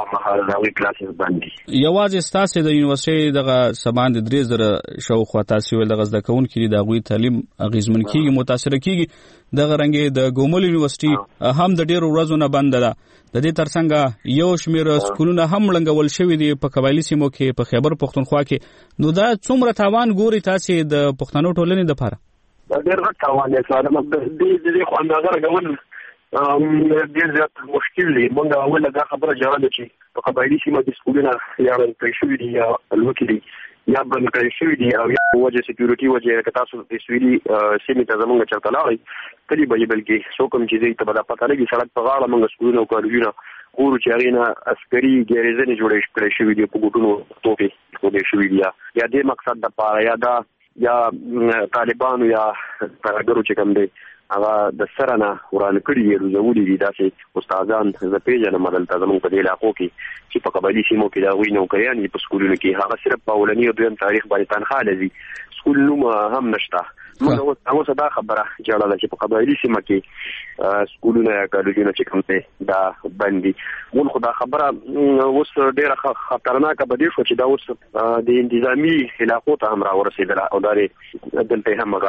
ستاسو د یونیورسيټي دغه سباند 3000 شاوخوا تاسو ول دغه زده کوونکي د غوي تعلیم اغیزمن کیږي متاثر کیږي دغه رنګ د ګومل یونیورسيټي هم د ډیرو ورځو نه بند ده. د دې ترڅنګ یو شمیر سکولونه هم لنګول شوی دي په قبایلی سیمو کې په خیبر پختونخوا کې. نو دا څومره تاوان ګوري تاسو د پښتنو ټولنې لپاره؟ دا ډېر غټ تاوان دی ساده مطلب دې خو اندازه راغون ډېر زیات مشکل دی. موږ اوله دا خبره جوړه چې په قبایلی سیمه کې سکولونه یا بند شوي دي یا الوکي دي یا بند کړی شوي دي او یا وجه سکیورټي وجه که تاسو د سویلي سیمې ته زموږ چرته لاړئ کلی به بلکې څوک هم چې دی ته به دا پته لګي سړک په غاړه موږ سکولونه او کالجونه ګورو چې هغې نه عسکري ګیرېزنې جوړې کړی شوي دي په ګوټونو توپې ښودې شوي دي یا دې مقصد دپاره یا دا یا طالبانو یا ترهګرو چې کوم دی هغه د سره نه وران کړي دي روزولي دي داسې استادان زه پېژنم دلته زموږ په دې علاقو کې چې په قبایلي سیمو کې د هغوی نوکریان دي په سکولونو کې هغه صرف په اولني او دویم تاریخ باندې تنخواه لري سکول نوم هم نشته. موږ اوس دا خبره جوړه ده چې په قبایلي سیمه کې سکولونه یا کالجونه چې کوم دی دا بند دي. موږ خو دا خبره اوس ډېره خطرناکه به دې شوه چې دا اوس د انتظامي علاقو ته هم راورسېدله او دا دلته هم هغه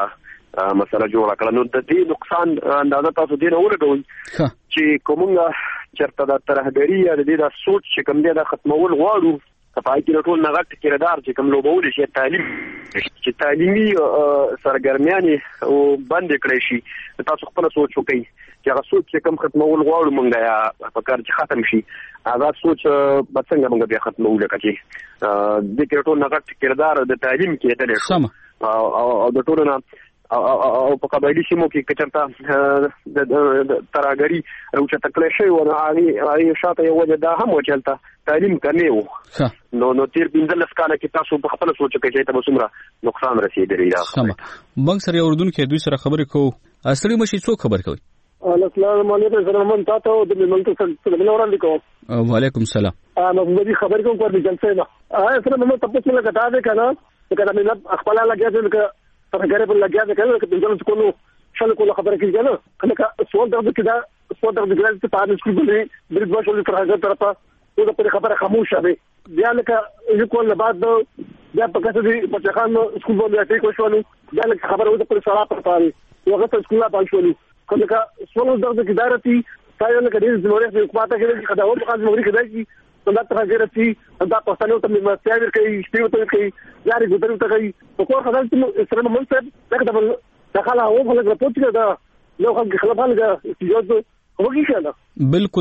مسله جوړه کړه. نو د دې نقصان اندازه تاسو دې نه ورګوئ چې کومه چرته د ترهګری یا د دې د سوچ چې کوم دی د ختمول غواړو پای کې ټول نغټ کردار چې کوم لوبول شي تعلیم چې تعلیمي سرګرمیانې او بند کړی شي تاسو خپل سوچ وکړئ چې هغه سوچ چې کوم ختمول غواړو مونږ یا په کار چې ختم شي هغه سوچ به څنګه مونږ بیا ختمول کړي د کې ټول نغټ کردار د تعلیم کې دلې شو او د ټول نه او په قبایلی سیمو کې کچرته د ترهګری او چې تکلیف شي و هغه شاته یو وجه دا هم وچلته تعلیم کمی وو نو تیر 15 کاله کې تاسو په خپل سوچ کې چې تاسو څومره نقصان رسیدلی دا بنګ سره اردن کې دوی سره خبرې کوو اصلي مشي څوک خبر کوي السلام علیکم سلام تاسو د ملک سره وړاندې کوم وعلیکم السلام نو مې خبر کوم پر جلسه نه سره مې تاسو څنګه کټا ده کنه کله مې خپل لګیا چې ترګره په لګیا ده کنه چې څنګه کوو شل کوله خبره کیږي نه کله سوال درته کدا سوال درته کدا چې تاسو سکول باندې بریډ باشو ترګه طرفه او د پر خبره خاموشه وي بیا لکه یو کول بعد بیا په کڅ دي په ځخان سکول باندې اټیک وشول بیا لکه خبره و د پر سره پر پاري یو غته سکول لا پښولو کله سوال درته کدا راتي تاسو نه کډیر زموږه په حکومت کې چې دا و په خاص موري کې دی دا ترګه راتي دا پښتنو ته مستعمر کوي شپې ته کوي یاري ګذرو ته کوي په کور خدای ته سره مونږ ته دا دخل هو په لږه پوتګه دا نو خلک خلافانه چې بالکل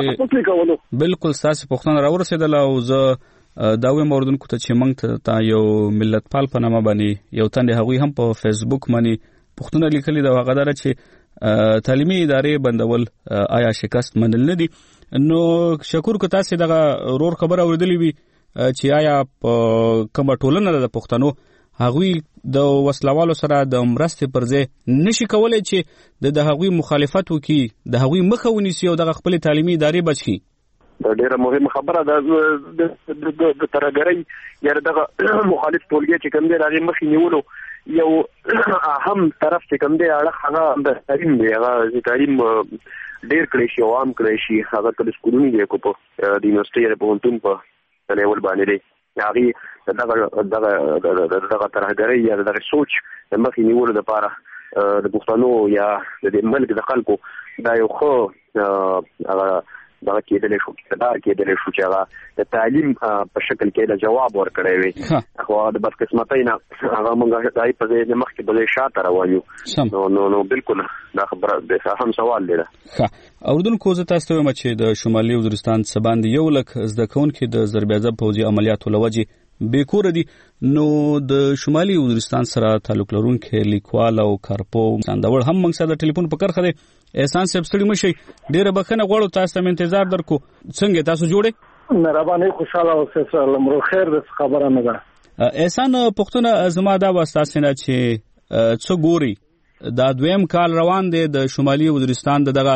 ساسي پښتون راورسېدل او زه دا ویم اردن کو ته چې موږ ته یو ملت پال په نامه باندې یو تند هغوی هم په فیسبوک باندې پښتون لیکلي دا هغه چې تعلیمي ادارې بندول آیا شکست منل نه دي نو شکر کو تاسو دغه رور خبر اوریدلې وي چې آیا کومه ټولنه د پښتنو هغوی د وسلوالو سره د مرستې پر ځای نشي کولای چې د هغوی مخالفت وکړي د هغوی مخه ونیسي او د خپل تعلیمي ادارې بچ کړي دا ډیره مهمه خبره ده د ترګری یا دغه مخالف ټولګي چې کوم دی راځي مخې نیولو یو اهم طرف چې کوم دی هغه د تعلیم دی هغه تعلیم ډیر کړی شي عام کړی شي هغه کله سکولونی دی کو په د یونیورسيټي په هونتون په لیول باندې دی هغه دغه ترهګری یا دغه سوچ د مخې نیولو لپاره د پښتنو یا د ملک د خلکو دا یو خو هغه دغه کېدل شو چې هغه د تعلیم په شکل کې د جواب ورکړی وي خو د بدقسمتۍ نه هغه موږ دای په دې مخ کې بلې شاته روانو نو بالکل دا خبره د اهم سوال دی اردن کوزه تاسو ته چې د شمالي وزیرستان سباند یو لک زده کوونکو د ضربېزه پوځي عملیاتو لوجه بیکور دي نو د شمالي وزیرستان سره تعلق لرونکو لیکوال او کارپو سندور هم موږ سره ټلیفون په کرخه دي احسان صاحب ستړي مشي ډیره بخنه غواړو تاسو ته انتظار درکو څنګه تاسو جوړه مهرباني خوشاله اوسئ لمرو خیر د خبره نه ده احسان پښتون زما دا واسطه نه چې څو ګوري دا دویم کال روان دی د شمالي وزیرستان دغه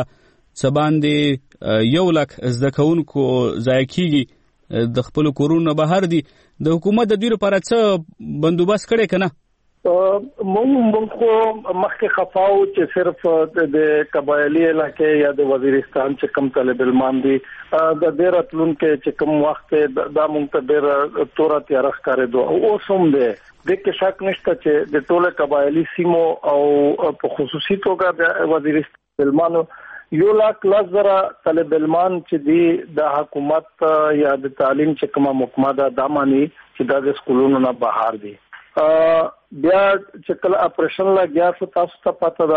سباندې یو لک زده کوونکو ځای کیږي د خپل کورونو بهر دي د حکومت د دې لپاره څه بندوبست کړي کنه مونږ خو مخکې خفاو چې صرف د قبایلی علاقې یا د وزیرستان چې کم طالب علمان دي د ډېر اتلونکو چې کم وخت دا مونږ ته ډېر تور تیار ښکارېدو او اوسم دی د کې شک نشته چې د ټوله قبایلی سیمو او په خصوصي توګه د وزیرستان علمانو 1,00,000 طالب علمان چې دی د حکومت یا د تعلیم چې کومه محکمه ده دا معنی چې د سکولونو نه بهر دي بیا چې کله اپریشن لګیا شو تاسو ته پته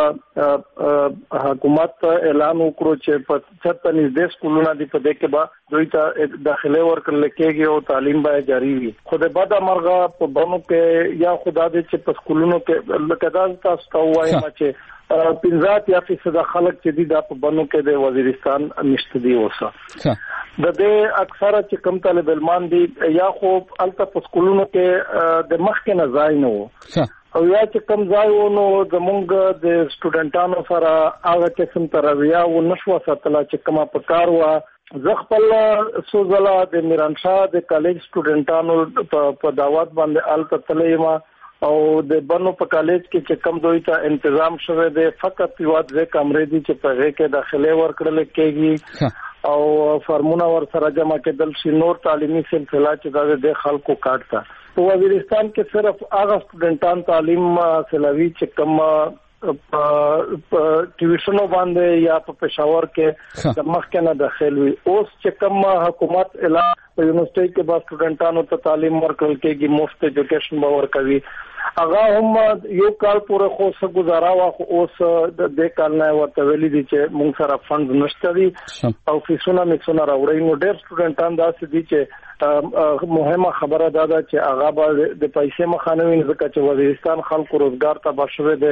ده حکومت اعلان وکړو چې په 46 سکولونه دي په دې کې به دوی ته داخله ورکړل کېږي او تعلیم به جاری وي خو د بعد امرغه په بانو کې یا خدا دې چې په سکولونو کې لکه تاسو ته وایم چې 50% خلک چې دي د په بانو کې د وزیرستان نشته دي اوسه د دې اکثره چې کم طالب علمان دي یا خو الته په سکولونو کې د مخ کې نه ځای نه وو او یا چې کم ځای ونه زمونږ د سټوډنټانو سره هغه قسم ترویه و نشو ساتله چې کومه په کار و زه خپل سوزلا د میرانشاه د کالج سټوډنټانو په دعوت باندې الته تللی ما او د بنو په کالج کې چې کم دوی ته تنظیم شوه د فقط یو ځای کمرې دي چې په هغه کې داخله ورکړل کېږي او فرمونه ور سره جمع کېدل شي نور تعلیمي سلسله چې د خلکو کاټه وزیرستان کې صرف هغه سټوډنټان تعلیم حاصلوي چې کوم ټیوشنو باندې یا په پېښور کې د مخکې نه داخل وي. اوس چې کوم حکومت اعلان په یونیورسيټي کې با سټوډنټانو ته تعلیم ورکول کېږي، مفت ایجوکیشن به ورکوي، هغه هم یو کال پورې خو څه گزاره واخو. اوس د کال نه ورته ویلي دي چې موږ سره فند نشته دي او فیسونه میکسونه راوړي. نو ډېر سټوډنټان داسې دي چې مهمه خبره ده چې هغه به د پیسې مخانوي، ځکه چې وزیرستان خلکو روزګار تباه شوی دی،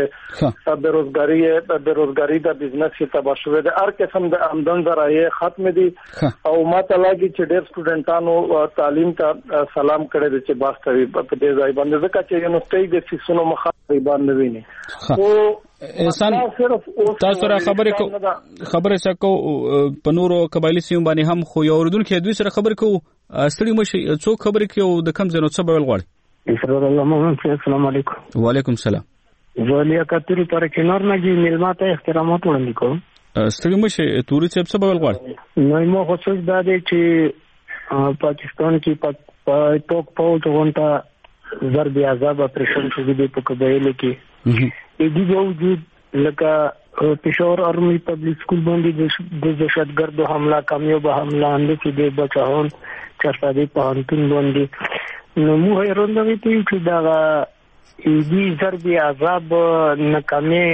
بیروزګاری د بزنس تباه شوی دی، هر قسم د آمدن ذرایع ختم دي. او ماته لګي چې ډېر سټوډنټانو تعلیم ته سلام کړی دی چې باستوي په دې ځای باندې، ځکه چې یونیورسيټي د فیسونو مخاطب باندې ویني. او انسان تاسو را خبره سکو په نورو قبایلی سیمو باندې هم خو یو اردن کې دوی سره خبر کو ستړي مشي څوک خبرې کوي او د کم زنو څه بل غواړي. السلام علیکم. وعلیکم السلام. زولیا کتری پر کنار نگی ملمات احترامات وړاندې کوم. ستړي مشي توري څه بل غواړي. نو مو خو څه دا دی چې پاکستان کې پاک پاوټ غونټه ضرب عذاب اپریشن شوی دی په قبایلو کې. دې وجود لکه پېښور آرمي پبلک سکول باندې د دهشتګردو حمله کامیاب حمله اندې د بچاون چرته په انتون باندې نو مو هیروندوي چې دا دې ضرب عذاب ناکامه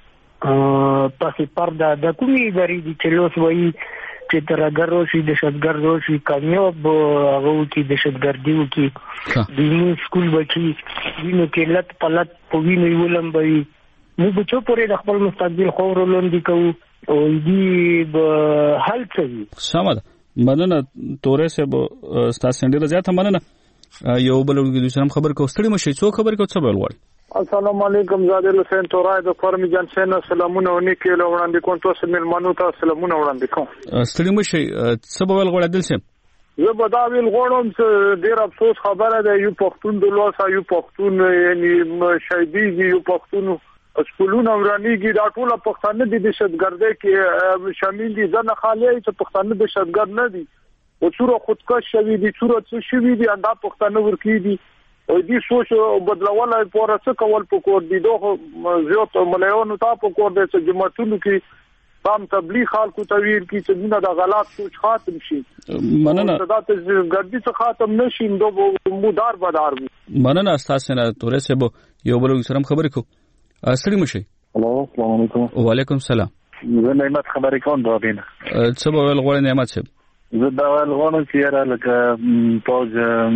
پسې پرده د کومې ادارې دي چې لوس وایي چې ترګرو شي دهشتګردو شي کامیاب هغه کې دهشتګردي وکي د سکول بچي وینو کې لټ پلت په وینو ولمبوي. مو بچو پورې د خپل مستقبل خور لاندې کوو او دې به حل کوي. سمه ده. مننه تورې سه ستاسو ډیره زیاته مننه. یو بل ورګي سره خبر کو ستړي مشي څو خبر کو څه بل وړي. السلام علیکم. زادل حسین تورای د فرمی جان سین سلامونه ونکې له وړاندې کوم تاسو ملمنو ته سلامونه وړاندې کوم. ستړي مشي څه بل وړي دل سم. زه به دا ویل غواړم چې ډېر افسوس خبره ده، یو پښتون د لوسه یو پښتون یعنی شهیدیږي، یو پښتون سکولونه ورانیږي، دا ټول پښتانه د دهشتګردۍ کې شامل دي. ځنه خالی چې پښتانه دهشتګرد نه دي او څوره خودکش شوي دي، څوره څه شوي دي، دا پښتانه ورکی دي او دې سوچ بدلول پورې څه کول پکور دي. دوه زیات مليونو ته پکور دي چې جماعتونو کې تام تبلیغ خلکو ته ویل کی چې دغه د غلط سوچ ختم شي. مننه. دا ته ګردي څه ختم نشي نو مودار بدار. مننه تاسو نه تورې سه یو بل سره خبرې کو. ستړي مشي. الو السلام علیکم. وعلیکم السلام. زه نعمت خبرې کوم دا دینه. څه به ول غوړې نعمت شه. زه دا ول غوړم چې را لکه پوز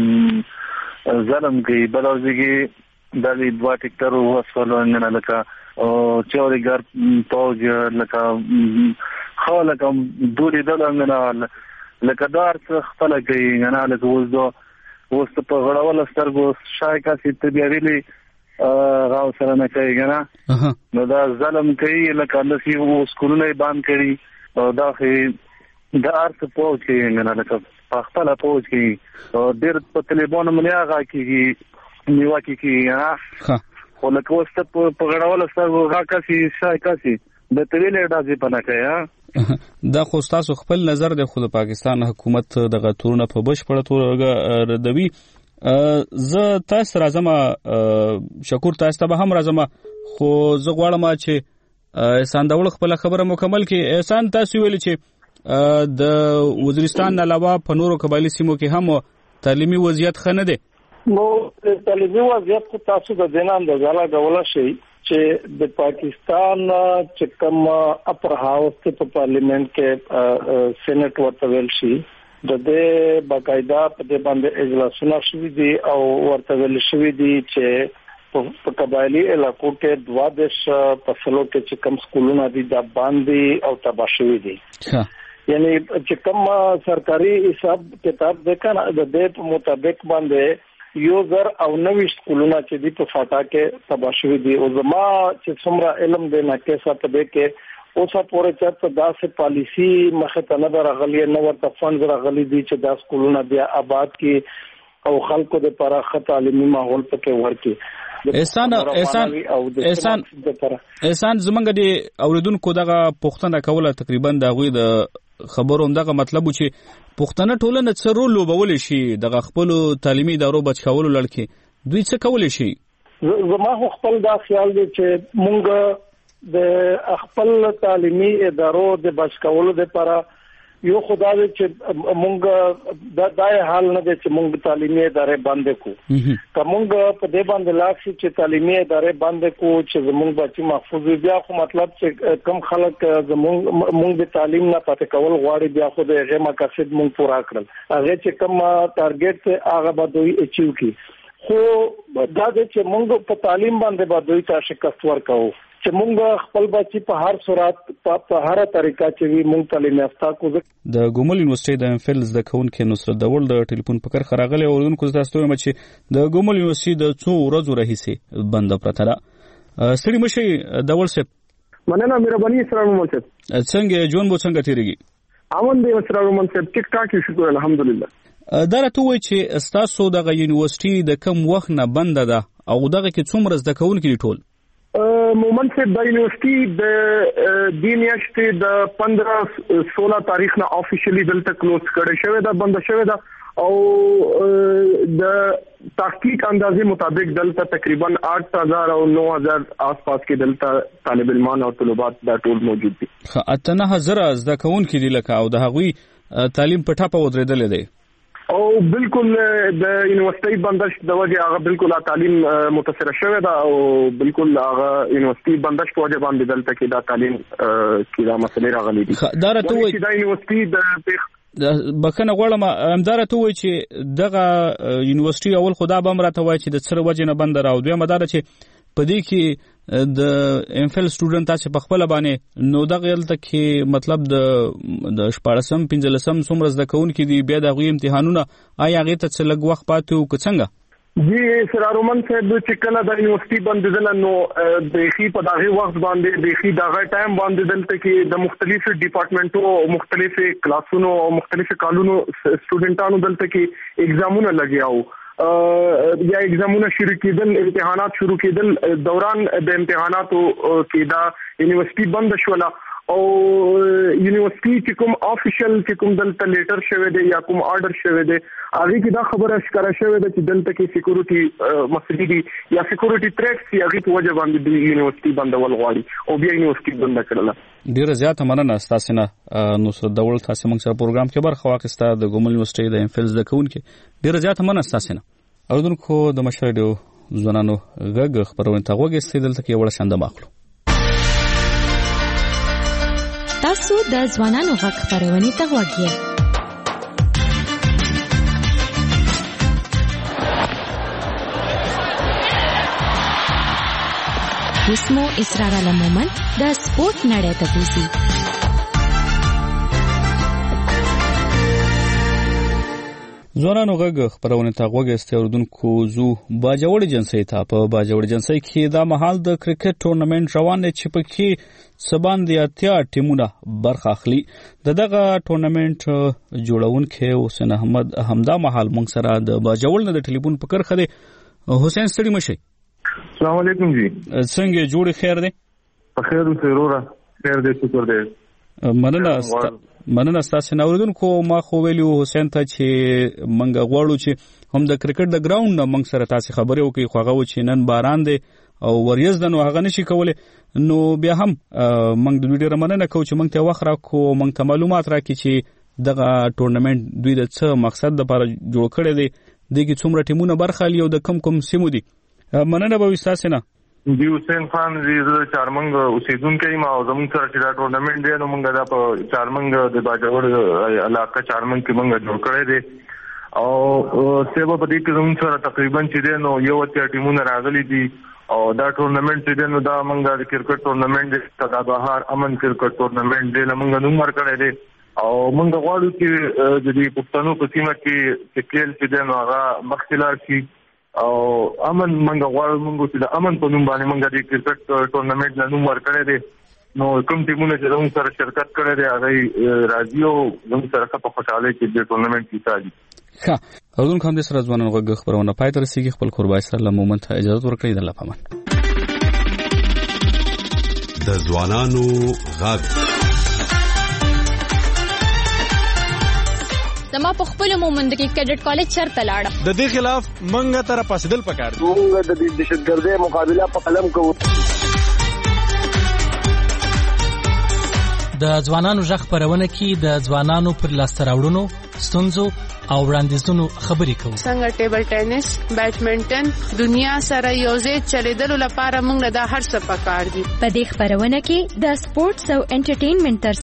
ظلم کوي بلوزيږي د دې دوه ټیکټرو وسولو نه لکه او چوريګر پوز لکه خالک دوی دلنګ نه لکه دار څه خپل کوي نه لکه وځو په غړول سترګو شای کا سیت بیا ویلي غاو سره نه کوي کنه. نو دا ظلم کوي لکه لسی سکولونه باندې کړي او دا خې د ارث پوج کې نه لکه خپل پوج کې ډېر په ټلیفون باندې هغه کېږي نیوا کېږي خو لکه وسته په غړول سترګو راکاسي شای کاسي د تریلې ډازې پنه کوي. دا خو تاسو خپل نظر د خود پاکستان حکومت د غتورونه په بشپړه توګه ردوي. زه تاسو راځم شکر تاسو ته هم راځم خو زه غواړم چې احسان داول خپل خبره مکمل کړي. احسان تاسو ویل چې د وزیرستان علاوه په نورو قبایلی سیمو کې هم تعلیمي وضعیت ښه نه دی. نو تعلیمي وضعیت تاسو د دینه اندازه لګول شي چې د پاکستان چې کوم اپر هاوس په پارلیمنت کې سېنات ورته ویل شي د دې باقاعده په دې باندې اجلاسونه شوي دي او ورته ویل شوي دي چې په قبایلی علاقو کې 12 فصلو کې چې کوم سکولونه دي دا باندې او تباه شوي دي. یعنی چې کوم سرکاري حساب کتاب وکړه د دې په مطابق باندې 1009 سکولونه چې دي په فاټا کې تباه شوي دي. او زما چې څومره علم دی نه کې څه په دې کې اوسه پورې چرته داسې پالیسی مخه ته نه راغلی نه ورته فند راغلی دي چې دا سکولونه بیا آباد کی او خلکو د پراخه تعلیمي ماحول پکې ورکړي. احسان زمونږ د اوریدونکو دغه پوښتنه کوله تقریبا د غوي د خبرو همدغه مطلب و چې پښتنه ټولنه څه رول لوبولی شي دغه خپلو تعلیمي ادارو بچ کولو لړ کې دوی څه کولی شي؟ زما خپل دا خیال دی چې مونږ د خپل تعلیمي ادارو د بچ کولو لپاره یو خدای دې چې مونږ دا حال نه دی چې مونږ تعلیمي ادارې بند کو کومګ په دې باندې لاکشي چې تعلیمي ادارې بند کو چې زمونږ بچي محفوظ وي بیا خو مطلب چې کم خلک مونږ د تعلیم نه پاتې کول غواړي بیا خو د هغه مقاصد مونږ پورا کړل هغه چې کم ټارګټ هغه به دوی اچیو کی خو دا چې مونږ په تعلیم باندې به دوی ته شکست ورکاو چې مونږ خپل بچي په هر صورت په هر طریقه چې مونږ تعلیم یافته کو. د ګومل یونیورسيټي د امفل زده کوونکو نصرت دول د ټلیفون پکړ خراغله اوردونکو تاسو ته چې د ګومل یونیورسيټي د 2 ورځو راهیسي بند پرته ده. سړي مشي دول سپ مننه مهرباني اسرار مومن صاحب څنګه جون بو څنګه تیریږي؟ امن دی اسرار مومن صاحب ټیک ټاک شکر الحمدلله. دا راته وایي چې تاسو د یونیورسيټي د کم وخت نه بند ده او دغه کې څومره زده کوونکي ټول؟ مومن صاحب د یونیورسيټي د میاشتې د 15-16 تاریخ نه افیشلی دلته کلوز کړی شوی دا بند شوی دا او د تحقیق اندازې مطابق دلته تقریبا 8000 او 9000 آس پاس کې دلته طالب علمان او طلبات دا ټول موجود دي. اتنه هزار زده کوونکي دي لکه او د هغوی تعلیم په ټاپه ودرېدل دي او بالکل د یونیورسيټي بندش د وجه هغه بالکل تعلیم متاثر شوی دا او بالکل هغه یونیورسيټي بندش په وجه باندې دلته کې دا تعلیم کې دا مسلې راغلي دي. دا راته وایي چې دا یونیورسيټي د بکنه غواړم امدار ته وایي چې دغه یونیورسيټي اول خدا به امراته وایي چې د سر وجه نه بند راو دوی مدار چې پدې کې د امفل سټوډنټ تاسو په خپل باندې نو دغه یلته کې مطلب د 14 15 څومره زده کوونکي دي بیا د غوي امتحانونه آیا هغه ته څه لږ وخت پاتې او څنګه؟ جی سرارومن صاحب چې کله د یونیورسيټي باندې دل نو بخي په دغه وخت باندې بخي دغه ټایم باندې دلته کې د مختلفو ډپارټمنټو او مختلفو کلاسونو او مختلفو کالونو سټوډنټانو دلته کې اگزامونه لګیاو یا اگزامونه شروع کېدل امتحانات شروع کېدل دوران د امتحاناتو کې دا یونیورسيټي بند شوله او یونیورسيټي چې کوم افیشل چې کوم دلته لیټر شوی دی یا کوم آرډر شوی دی هغه کې دا خبره ښکارا شوی ده چې دلته کې سکیورټي مسلې دي یا سکیورټي تھریټس یا هغه په وجه باندې د یونیورسيټي بندول غواړي او بیا یونیورسيټي بند کړل. ډیره زیاته مننه تاسو نه نصرت دول تاسو موږ سره پروګرام کې برخه واخیسته د ګومل یونیورسيټي د امفل زده کوونکو ډیره زیاته مننه تاسو نه اوردونکو د مشاهده ځوانانو غږ خبرونه ته وګورئ دلته کې وړ شاند ماخلو تاسو د ځوانانو غږ خبرونه ته وګورئ. اسمو اسرار مومن د سپورت نړۍ ته بوزي. ځوانانو غږ خبرونه ته وګورئ اوردونکو زو باجوړ جنسي ته په باجوړ جنسي کې دا مهال د کرکټ ټورنمنت روان دی چې پکې سبان دی اتیا ټیمونه برخه اخلي. دغه ټورنمنت جوړونکو حسین احمد همدا مهال موږ سره د باجوړ نه د ټلیفون پکړ خله. حسین ستړي مشي. السلام علیکم جی څنګه جوړ خیر دی؟ په خیر او سرور خیر دی شکر دی. مننه تاسو نه اوردونکو ما خو ویلو حسین ته چې منګه غواړو چې هم د کرکټ د ګراوند نه موږ سره تاسو خبرې وکړي خو هغه چې نن باران دی او وریځ د نو هغه نشي کوله نو بیا هم موږ د ډیره مننه کوو چې موږ ته وخت راکو موږ ته معلومات راکړي چې دغه ټورنمنت دوی د څه مقصد لپاره جوړ کړی دی دغه څومره ټیمونه برخه لري او د کم سیمو دي. مننه به تاسو نه دی حسین خان زیزه چارمنګ اوسیدونکو ما او زموږ سره چې دا ټورنمنت دی نو موږ دا په چارمنګ د باجوړ علاقې چارمنګ کې موږ جوړ کړی دی او سبا په دې کې زموږ سره تقریبا چې دی نو یو اتیا ټیمونه راغلي دي او دا ټورنمنت چې دی نو دا موږ د کرکټ ټورنمنت دی دا بهار امن کرکټ ټورنمنت دی موږ نوم ورکړی دی او موږ غواړو چې د دې پښتنو په سیمه کې چې کېل چې دی نو هغه مخکلار شي او امن منګه غواړو موږ چې د امن په نوم باندې موږ د کرکټ ټورنمنت نوم ورکړی دی نو کوم ټیمونه چې موږ سره شرکت کړی دی هغه راځي او موږ سره په خوشاله کې د ټورنمنت کې ساجي. ښه اوردون کوم د سره ځوانانو غږ خبرونه پای ته رسیدي خپل قربای سره له مومنت اجازه ورکړئ د الله پامان. د ځوانانو غږ زما په خپل مومند کې کیډټ کالج چرته لاړم. د دې خلاف منګه تر پاسدل پکار دي. موږ د دهشتګردۍ مقابله په قلم کوو. د ځوانانو ژغ خپرونه کې د ځوانانو پر لاسته راوړنو، ستونزو او وړاندیزونو خبرې کوو. څنګه ټیبل ټینس، بیډمنټن دنیا سره یوځای چلیدلو لپاره موږ له دا هر څه پکار دي. په دې خبرونه کې د سپورتس او انټرټینمنټ تر